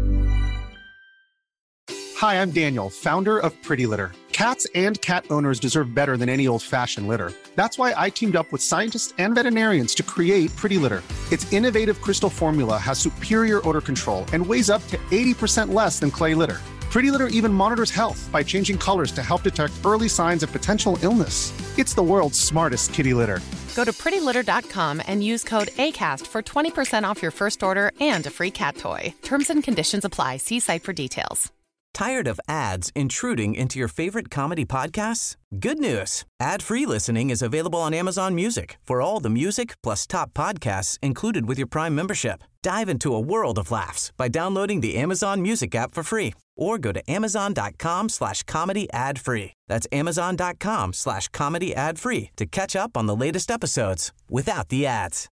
Hi, I'm Daniel, founder of Pretty Litter. Cats and cat owners deserve better than any old-fashioned litter. That's why I teamed up with scientists and veterinarians to create Pretty Litter. Its innovative crystal formula has superior odor control and weighs up to 80% less than clay litter. Pretty Litter even monitors health by changing colors to help detect early signs of potential illness. It's the world's smartest kitty litter. Go to prettylitter.com and use code ACAST for 20% off your first order and a free cat toy. Terms and conditions apply. See site for details. Tired of ads intruding into your favorite comedy podcasts? Good news. Ad-free listening is available on Amazon Music for all the music plus top podcasts included with your Prime membership. Dive into a world of laughs by downloading the Amazon Music app for free or go to amazon.com/comedy ad-free. That's amazon.com/comedy ad-free to catch up on the latest episodes without the ads.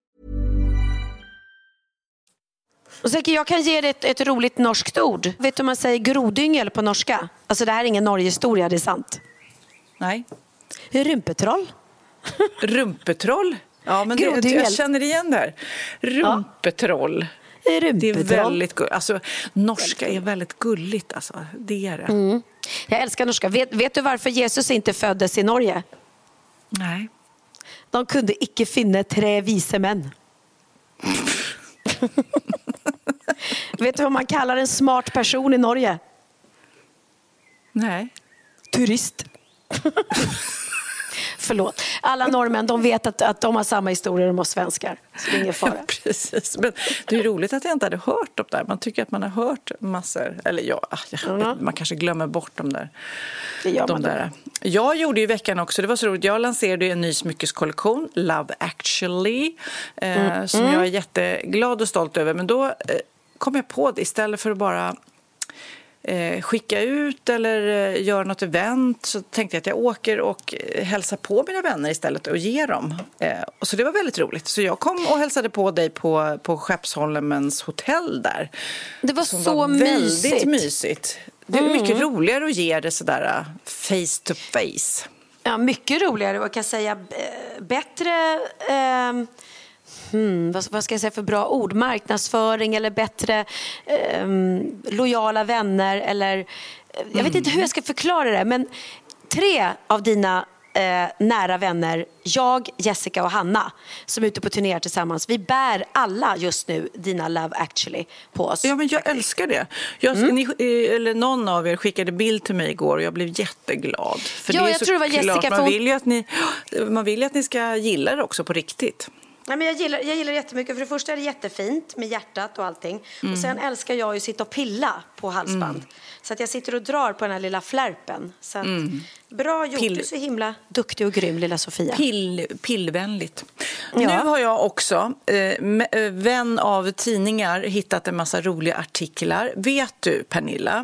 Och så jag kan ge dig ett roligt norskt ord. Vet du hur man säger grodyngel på norska? Alltså det här är ingen Norgehistoria, det är sant. Nej. Rumpetroll. Rumpetroll? Ja, men jag känner igen det här. Rumpetroll. Ja. Det är väldigt gulligt. Alltså, norska är väldigt gulligt. Alltså, det är det. Jag älskar norska. Vet du varför Jesus inte föddes i Norge? Nej. De kunde icke finna 3 vise män. Vet du vad man kallar en smart person i Norge? Nej. Turist. Förlåt. Alla norrmän, de vet att de har samma historier om oss svenskar. Så det är ingen fara. Ja, precis. Men det är roligt att jag inte hade hört dem där. Man tycker att man har hört massor. Eller man kanske glömmer bort dem där. Det gör man där. Jag gjorde ju i veckan också, det var så roligt. Jag lanserade en ny smyckeskollektion, Love Actually. Som jag är jätteglad och stolt över. Men då kom jag på det, istället för att bara skicka ut eller göra något event, så tänkte jag att jag åker och hälsar på mina vänner istället och ger dem. Och så det var väldigt roligt. Så jag kom och hälsade på dig på Skeppsholmens hotell där. Det var som så var mysigt. Väldigt mysigt. Det är mycket roligare att ge det sådär face to face. Ja, mycket roligare och jag kan säga bättre... vad ska jag säga för bra ord? Marknadsföring eller bättre lojala vänner eller jag vet inte hur jag ska förklara det, men 3 av dina nära vänner, jag, Jessica och Hanna, som är ute på turnéer tillsammans, vi bär alla just nu dina Love Actually på oss. Ja, men jag älskar det. Eller någon av er skickade bild till mig igår och jag blev jätteglad. För ja, det är jag tror det var Jessica. Klart, man vill ju att ni ska gilla det också på riktigt. Nej, men jag gillar jättemycket. För det första är det jättefint med hjärtat och allting. Och sen älskar jag ju att sitta och pilla på halsband. Så att jag sitter och drar på den här lilla flärpen. Så att, bra gjort, du är så himla duktig och grym, lilla Sofia. Pillvänligt. Ja. Nu har jag också, vän av tidningar, hittat en massa roliga artiklar. Vet du, Pernilla?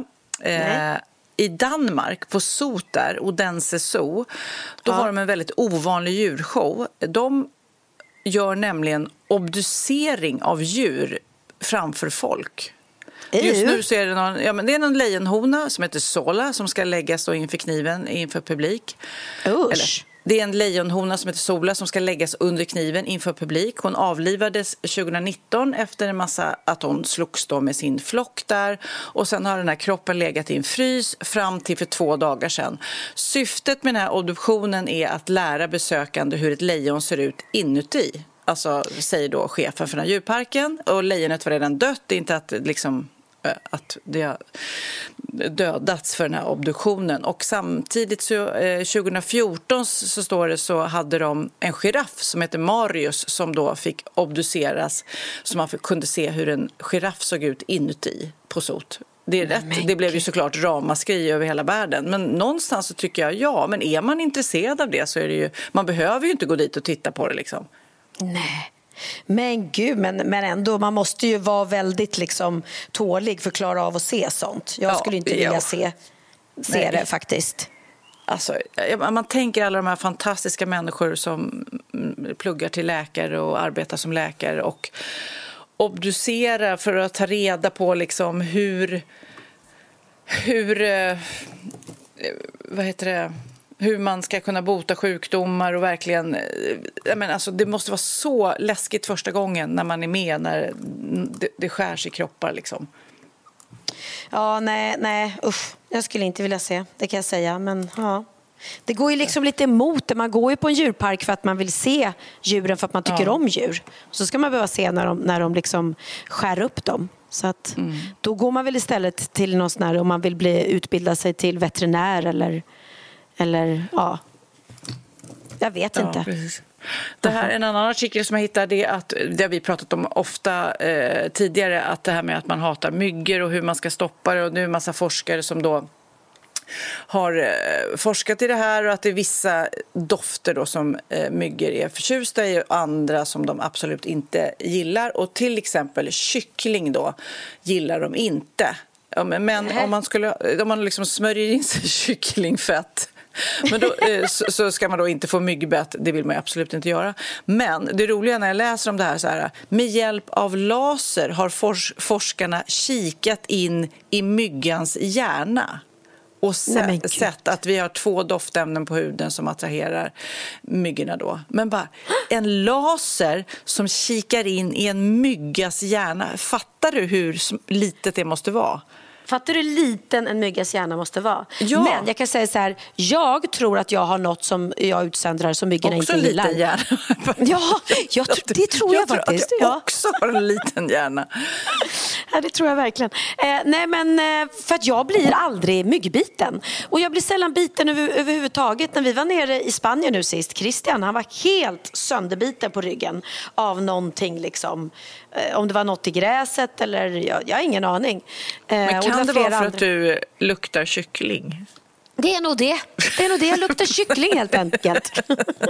I Danmark, på Sot där, Odense Zoo, då har de en väldigt ovanlig djurshow. De gör nämligen obducering av djur framför folk. Just nu så är det det är någon lejonhona som heter Sola som ska läggas inför kniven inför publik. Det är en lejonhona som heter Sola som ska läggas under kniven inför publik. Hon avlivades 2019 efter en massa att hon slogs då med sin flock där. Och sen har den här kroppen legat i en frys fram till för 2 dagar sedan. Syftet med den här obduktionen är att lära besökande hur ett lejon ser ut inuti. Alltså, säger då chefen för den här djurparken. Och lejonet var redan dött. Det är inte att liksom... att det har dödats för den här obduktionen. Och samtidigt så 2014 så står det så hade de en giraff som heter Marius som då fick obduceras så man kunde se hur en giraff såg ut inuti på Sot. Det är rätt. Det blev ju såklart ramaskri över hela världen. Men någonstans så tycker jag, men är man intresserad av det så är det ju, man behöver ju inte gå dit och titta på det liksom. Nej. Men gud, men ändå, man måste ju vara väldigt liksom tålig för att klara av att se sånt. Jag skulle inte vilja se det faktiskt. Alltså, man tänker alla de här fantastiska människor som pluggar till läkare och arbetar som läkare och obducerar för att ta reda på liksom hur vad heter det? Hur man ska kunna bota sjukdomar och verkligen, alltså det måste vara så läskigt första gången när man är med, när det skärs i kroppar liksom. Ja, nej, usch. Jag skulle inte vilja se, det kan jag säga, men ja. Det går ju liksom lite emot det. Man går ju på en djurpark för att man vill se djuren för att man tycker om djur. Så ska man behöva se när de liksom skär upp dem. Så att då går man väl istället till någon sån här, om man vill utbilda sig till veterinär eller ja, jag vet inte. Precis. Det här är en annan artikel som jag hittade, det har vi pratat om ofta tidigare, att det här med att man hatar myggor och hur man ska stoppa det, och nu är det en massa forskare som då har forskat i det här, och att det är vissa dofter då som myggor är förtjusta i och andra som de absolut inte gillar, och till exempel kyckling då gillar de inte. Men om man liksom smörjer in sig kycklingfett, men då, så ska man då inte få myggbett. Det vill man absolut inte göra. Men det roliga när jag läser om det här så här, med hjälp av laser har forskarna kikat in i myggans hjärna och sett att vi har 2 doftämnen på huden som attraherar myggorna då. Men bara en laser som kikar in i en myggas hjärna. Fattar du hur litet det måste vara? Fattar du hur liten en myggas hjärna måste vara? Ja. Men jag kan säga så här, jag tror att jag har något som jag utsöndrar som myggorna också inte gillar. Också en liten hjärna. Ja, det tror jag faktiskt. Att jag också har en liten hjärna. Ja, det tror jag verkligen. Nej, men för att jag blir aldrig myggbiten. Och jag blir sällan biten överhuvudtaget. När vi var nere i Spanien nu sist, Christian, han var helt sönderbiten på ryggen av någonting liksom. Om det var något i gräset eller jag har ingen aning. Men kan det vara för att du luktar kyckling? Det är nog det. Jag luktar kyckling helt enkelt.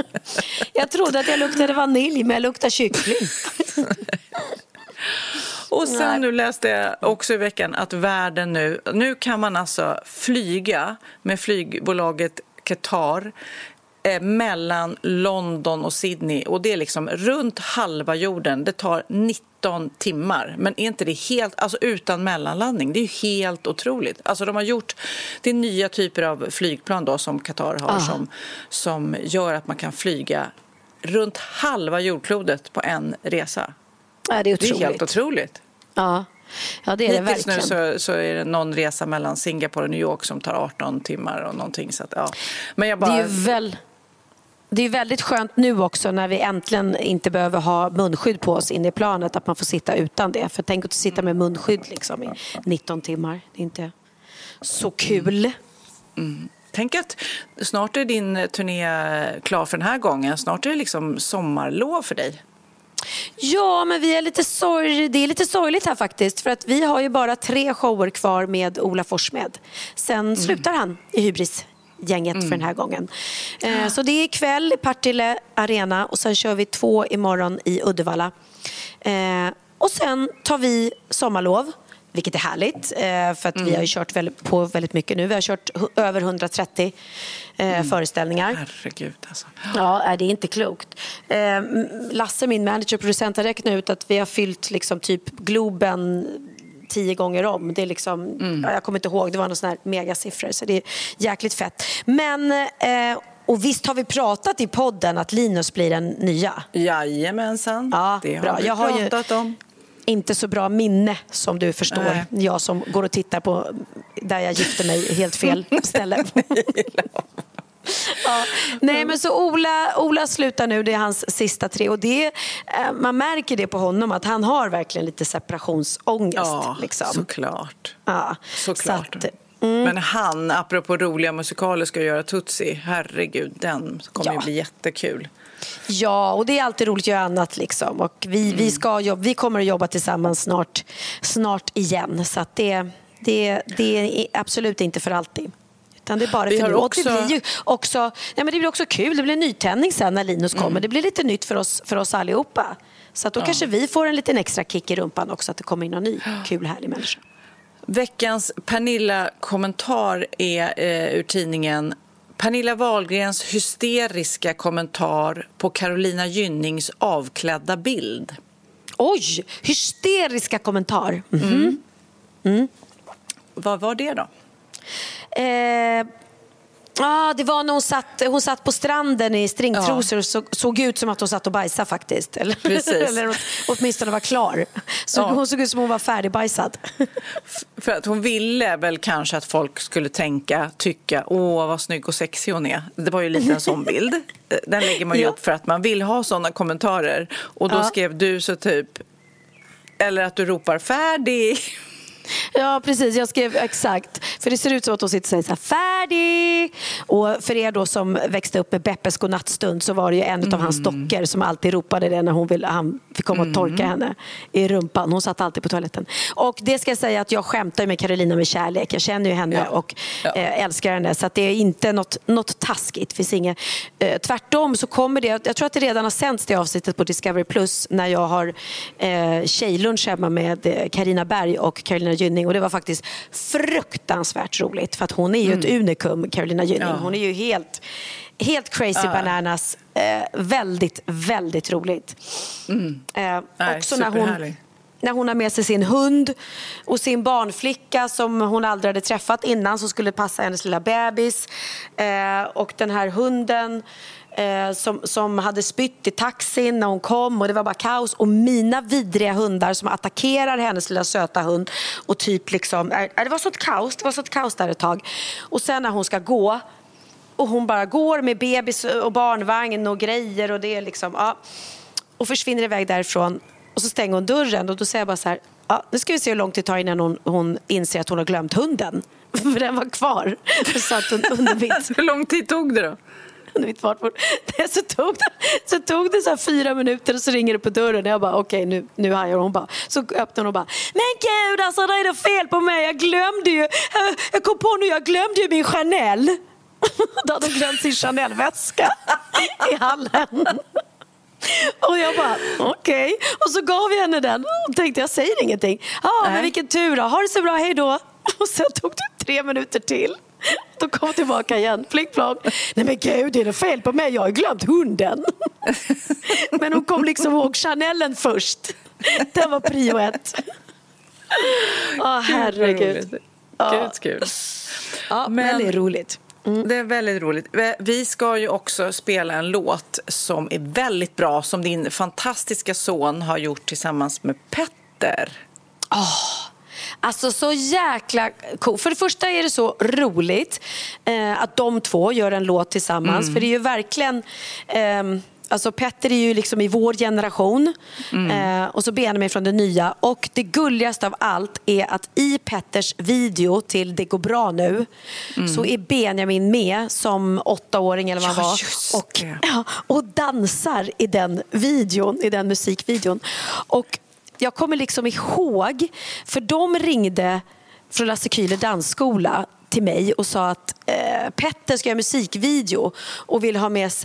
Jag trodde att jag luktade vanilj, men jag luktar kyckling. Och sen nu läste jag också i veckan att världen nu kan man alltså flyga med flygbolaget Qatar mellan London och Sydney, och det är liksom runt halva jorden. Det tar 19 timmar, men är inte det helt, alltså utan mellanlandning? Det är ju helt otroligt. Alltså de har gjort, det är nya typer av flygplan då som Qatar har som gör att man kan flyga runt halva jordklotet på en resa. Ja, det är otroligt. Det är helt otroligt. Ja, det är det verkligen. Nu så är det någon resa mellan Singapore och New York som tar 18 timmar och någonting. Så att, ja. Men jag bara... Det är väldigt skönt nu också när vi äntligen inte behöver ha munskydd på oss inne i planet, att man får sitta utan det. För tänk att sitta med munskydd liksom i 19 timmar. Det är inte så kul. Tänk att snart är din turné klar för den här gången. Snart är det liksom sommarlov för dig. Ja, men vi är det är lite sorgligt här faktiskt. För att vi har ju bara 3 shower kvar med Ola Forssmed. Sen slutar han i Hybris-gänget för den här gången. Så det är ikväll i Partille Arena. Och sen kör vi 2 imorgon i Uddevalla. Och sen tar vi sommarlov. Vilket är härligt, för att vi har ju kört på väldigt mycket nu. Vi har kört över 130 föreställningar. Herregud alltså. Ja, det är inte klokt. Lasse, min manager och producent, har räknat ut att vi har fyllt liksom typ Globen 10 gånger om. Det är liksom, jag kommer inte ihåg, det var någon sån här megasiffror. Så det är jäkligt fett. Men... och visst har vi pratat i podden att Linus blir den nya? Jajamensan, ja, det har bra. vi pratat om. Inte så bra minne som du förstår. Nej. Jag som går och tittar på där jag gifte mig helt fel ställe. Ja. Nej, men så Ola slutar nu, det är hans sista 3, och det man märker det på honom att han har verkligen lite separationsångest. Ja, liksom. såklart. Ja, såklart. Så att, men han, apropå roliga musikaler, ska göra Tutsi. Herregud, den kommer ju bli jättekul. Ja, och det är alltid roligt att göra annat liksom. Och vi kommer att jobba tillsammans snart igen. Så att det är absolut inte för alltid. Utan det är bara för nu. Och det blir ju också, det blir också kul. Det blir en nytändning sen när Linus kommer. Det blir lite nytt för oss allihopa. Så att då kanske vi får en liten extra kick i rumpan också, att det kommer in någon ny kul härlig människa. Veckans Pernilla-kommentar är ur tidningen Pernilla Wahlgrens hysteriska kommentar på Carolina Gynnings avklädda bild. Oj, hysteriska kommentar. Vad var det då? Det var när hon satt på stranden i stringtrosor och såg ut som att hon satt och bajsade faktiskt. Eller åtminstone var klar. Så hon såg ut som hon var färdigbajsad. För att hon ville väl kanske att folk skulle tycka, vad snygg och sexig hon är. Det var ju lite en sån bild. Den lägger man ju upp för att man vill ha såna kommentarer. Och då skrev du så typ, eller att du ropar färdig. Ja, precis. Jag skrev exakt. För det ser ut som att hon sitter och säger så här, färdig! Och för er då som växte upp med Beppes godnattstund, så var det ju en av hans dockor som alltid ropade det när han fick komma och torka henne i rumpan. Hon satt alltid på toaletten. Och det ska jag säga att jag skämtar med Carolina med kärlek. Jag känner ju henne och älskar henne. Så att det är inte något taskigt. Det finns inget. Tvärtom så kommer det, jag tror att det redan har sänds det avsnittet på Discovery Plus, när jag har tjejlunch hemma med Carina Berg och Carolina Gynning, och det var faktiskt fruktansvärt roligt, för att hon är ju ett unikum, Carolina Gynning. Hon är ju helt crazy bananas, väldigt, väldigt roligt. Också när hon har med sig sin hund och sin barnflicka som hon aldrig hade träffat innan, som skulle passa hennes lilla bebis, och den här hunden som hade spytt i taxin när hon kom, och det var bara kaos, och mina vidriga hundar som attackerar hennes lilla söta hund, och typ liksom, det var så ett kaos där ett tag. Och sen när hon ska gå, och hon bara går med bebis och barnvagn och grejer, och det är liksom, och försvinner iväg därifrån, och så stänger hon dörren, och då säger jag bara så här, nu ska vi se hur långt det tar innan hon inser att hon har glömt hunden, för den var kvar. Så att hur lång tid tog det då? Så tog det så här 4 minuter, och så ringer det på dörren, och jag bara okej, nu hajar hon. Bara så öppnar hon och bara, men gud alltså, det är det fel på mig, jag kom på nu, jag glömde ju min Chanel. Då hade hon glömt sin Chanel-väska i hallen. Och jag bara, okej. Och så gav jag henne den och tänkte jag säger ingenting. Men vilken tur då. Ha det så bra, hej då. Och sen tog det 3 minuter till. Då kom jag tillbaka igen, flickplan. Nej men gud, det är fel på mig, jag har glömt hunden. Men hon kom liksom ihåg Chanelen först. Den var prio 1. Herregud. Kul. Ja, men väldigt roligt. Det är väldigt roligt. Vi ska ju också spela en låt som är väldigt bra, som din fantastiska son har gjort tillsammans med Petter. Alltså så jäkla cool. För det första är det så roligt att de två gör en låt tillsammans. För det är ju verkligen... Alltså Petter är ju liksom i vår generation och så Benjamin från det nya. Och det gulligaste av allt är att i Petters video till Det går bra nu så är Benjamin med som 8-åring eller vad han var. Och dansar i den videon, i den musikvideon. Och jag kommer liksom ihåg, för de ringde från Lasse Kühler dansskola till mig och sa att Petter ska göra musikvideo och vill ha med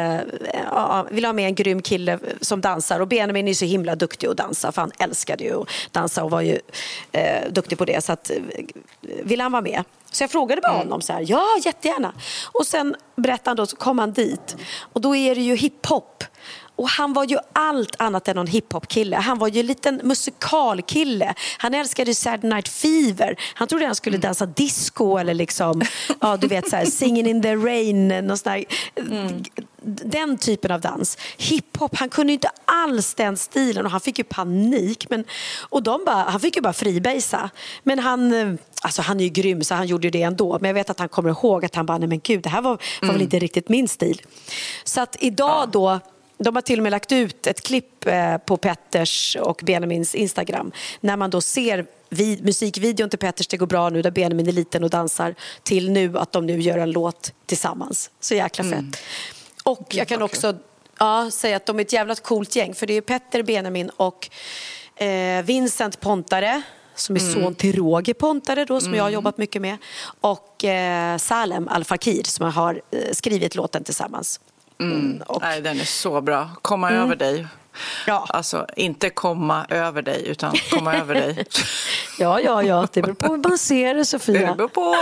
en grym kille som dansar. Och Benjamin är så himla duktig att dansa, för han älskade ju att dansa och var ju duktig på det, så att vill han vara med. Så jag frågade bara honom så här, ja jättegärna. Och sen berättade han då, så kom han dit och då är det ju hiphop. Och han var ju allt annat än någon hiphop-kille. Han var ju en liten musikalkille. Han älskade Saturday Night Fever. Han trodde han skulle dansa disco eller liksom, ja du vet så här, Singing in the Rain, någon sån här, den typen av dans. Hiphop, han kunde ju inte alls den stilen och han fick ju panik. Han fick ju bara fribasa. Men han är ju grym så han gjorde ju det ändå. Men jag vet att han kommer ihåg att han bara, nej men gud, det här var väl inte riktigt min stil. Så att idag då, de har till och med lagt ut ett klipp på Petters och Benjamins Instagram när man då ser musikvideon till Petters Det går bra nu, där Benjamin är liten och dansar, till nu att de nu gör en låt tillsammans. Så jäkla fett. Och jag kan också säga att de är ett jävla coolt gäng, för det är Petter, Benjamin och Vincent Pontare som är son till Roger Pontare då, som jag har jobbat mycket med, och Salem Al-Fakir som har skrivit låten tillsammans. Nej, den är så bra. Komma över dig. Ja. Alltså, inte komma över dig, utan komma över dig. Ja. Det beror på hur man ser det, Sofia. Det beror på.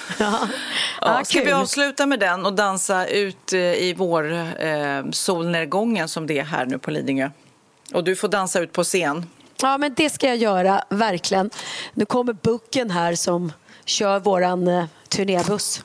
Ska vi avsluta med den och dansa ut i vår solnedgången som det är här nu på Lidingö? Och du får dansa ut på scen. Ja, men det ska jag göra, verkligen. Nu kommer Bucken här som kör våran turnébuss.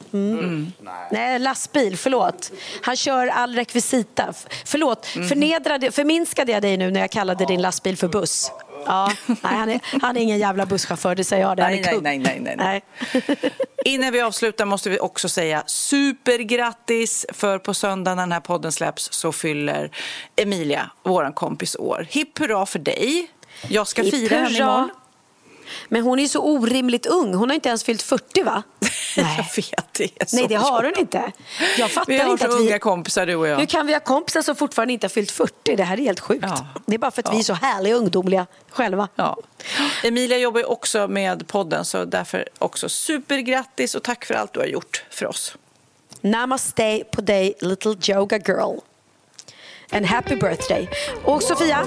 Nej, lastbil, förlåt. Han kör all rekvisita. Förlåt, förminskade jag dig nu när jag kallade din lastbil för buss? Ja, nej, han är ingen jävla busschaufför, det säger jag. Nej. Innan vi avslutar måste vi också säga supergrattis, för på söndag när den här podden släpps så fyller Emilia, våran kompis, år. Hipp hurra för dig. Jag ska fira henne imorgon. Men hon är så orimligt ung. Hon har inte ens fyllt 40, va? Nej. Jag vet det. Nej, det har hon inte. Jag fattar vi har inte så att unga kompisar, du och jag. Hur kan vi ha kompisar som fortfarande inte har fyllt 40? Det här är helt sjukt. Ja. Det är bara för att vi är så härliga ungdomliga själva. Ja. Emilia jobbar ju också med podden, så därför också supergrattis och tack för allt du har gjort för oss. Namaste på dig, little yoga girl. And happy birthday. Och Sofia,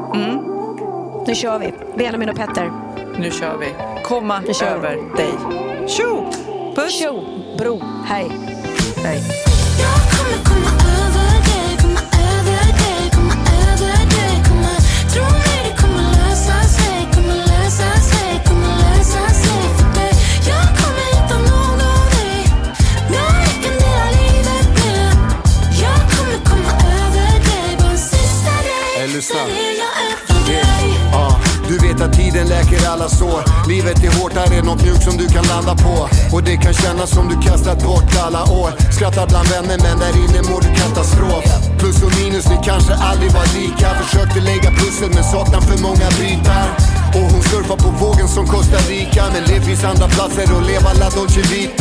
nu kör vi. Benjamin och Petter. Nu kör vi. Komma över dig. Tjo! Puss! Tjo! Bro, hej. Hej. Jag kommer komma över dig, komma över dig, komma över dig, komma. Tro mig, det kommer lösa sig, kommer lösa sig, kommer lösa sig för dig. Jag kommer hitta någon av dig, jag kan dela livet med. Jag kommer komma över dig, bara en sista dig, sen är jag efter dig. Du vet att tiden läker alla sår. Livet är hårt, här är något mjukt som du kan landa på. Och det kan kännas som du kastat bort alla år. Skrattar bland vänner men där inne mår du katastrof. Plus och minus, ni kanske aldrig var lika. Försökte lägga pussel men saknar för många bitar. Och hon surfar på vågen som Costa Rica. Men det finns andra platser att leva la Dolce Vita.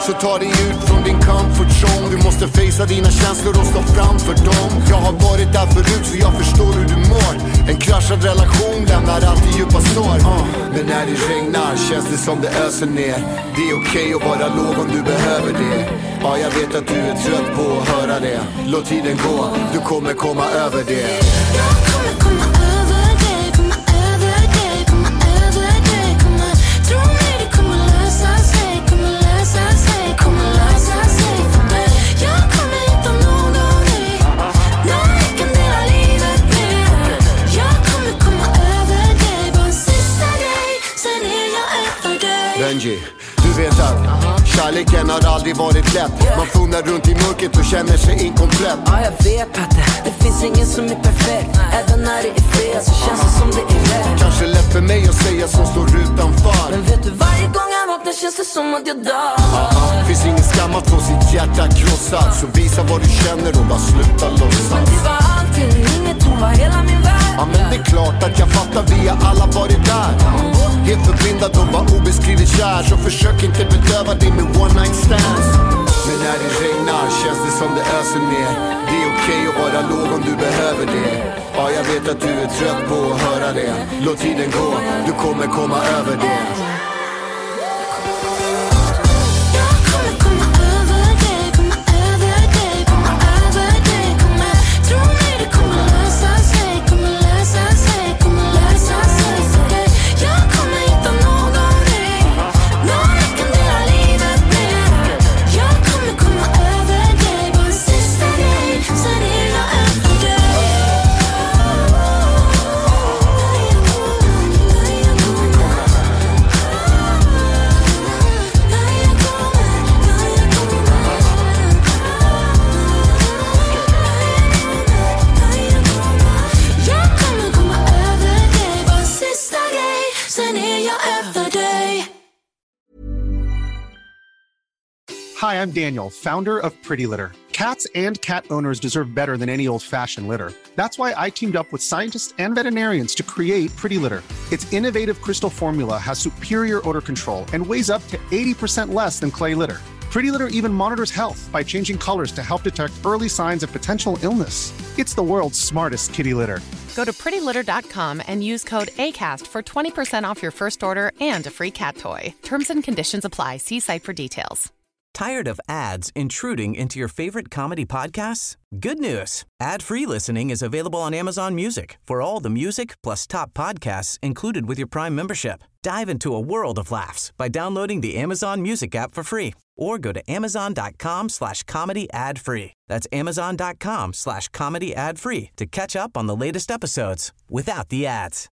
Så ta dig ut från din comfort zone. Du måste facea dina känslor och stå framför dem. Jag har varit där förut så jag förstår hur du mår. En kraschad relation lämnar alltid djupa sår. Men när det regnar känns det som det öser ner. Det är okej att vara låg om du behöver det. Ja, jag vet att du är trött på att höra det. Låt tiden gå, du kommer komma över det. Jag kommer komma över dig, komma över dig, komma över dig, komma. Tro mig, det kommer lösa sig, kommer lösa sig, kommer lösa sig för dig. Jag kommer hitta någon dig, någon vi kan dela livet med. Jag kommer komma över dig, bara en sista grej, sen är jag efter dig. Benji, du vet att kärleken har aldrig varit lätt. Man funnar runt i mörkret och känner sig inkomplett. Ja, jag vet Patte, det finns ingen som är perfekt. Även när det är fel så känns det som det är rätt. Kanske lätt för mig att säga som står utanför. Men vet du, varje gång jag vaknar känns det som att jag dör. Finns ingen skam att få sitt hjärta krossat. Så visa vad du känner och bara sluta låtsas. Men det var allting, inget tog var hela min värld. Ja, men det är klart att jag fattar, vi har alla varit där. Helt förblindad och var obeskrivligt kär. Så försök inte bedöva dig med one night stands. Men när det regnar känns det som det öser ner. Det är okej att vara låg om du behöver det. Ja, jag vet att du är trött på att höra det. Låt tiden gå, du kommer komma över det. Jag kommer komma över dig, komma över dig, komma över dig, komma. Tro mig, det kommer lösa sig, kommer lösa sig, kommer lösa sig för dig. Jag kommer hitta någon dig, någon vi kan dela livet med. Jag kommer komma över dig, bara en sista grej, sen är jag efter dig. Jag kommer komma över dig, bara en sista grej, sen är jag efter dig. Hi, I'm Daniel, founder of Pretty Litter. Cats and cat owners deserve better than any old-fashioned litter. That's why I teamed up with scientists and veterinarians to create Pretty Litter. Its innovative crystal formula has superior odor control and weighs up to 80% less than clay litter. Pretty Litter even monitors health by changing colors to help detect early signs of potential illness. It's the world's smartest kitty litter. Go to prettylitter.com and use code ACAST for 20% off your first order and a free cat toy. Terms and conditions apply. See site for details. Tired of ads intruding into your favorite comedy podcasts? Good news. Ad-free listening is available on Amazon Music for all the music plus top podcasts included with your Prime membership. Dive into a world of laughs by downloading the Amazon Music app for free or go to amazon.com/comedy ad-free. That's amazon.com/comedy ad-free to catch up on the latest episodes without the ads.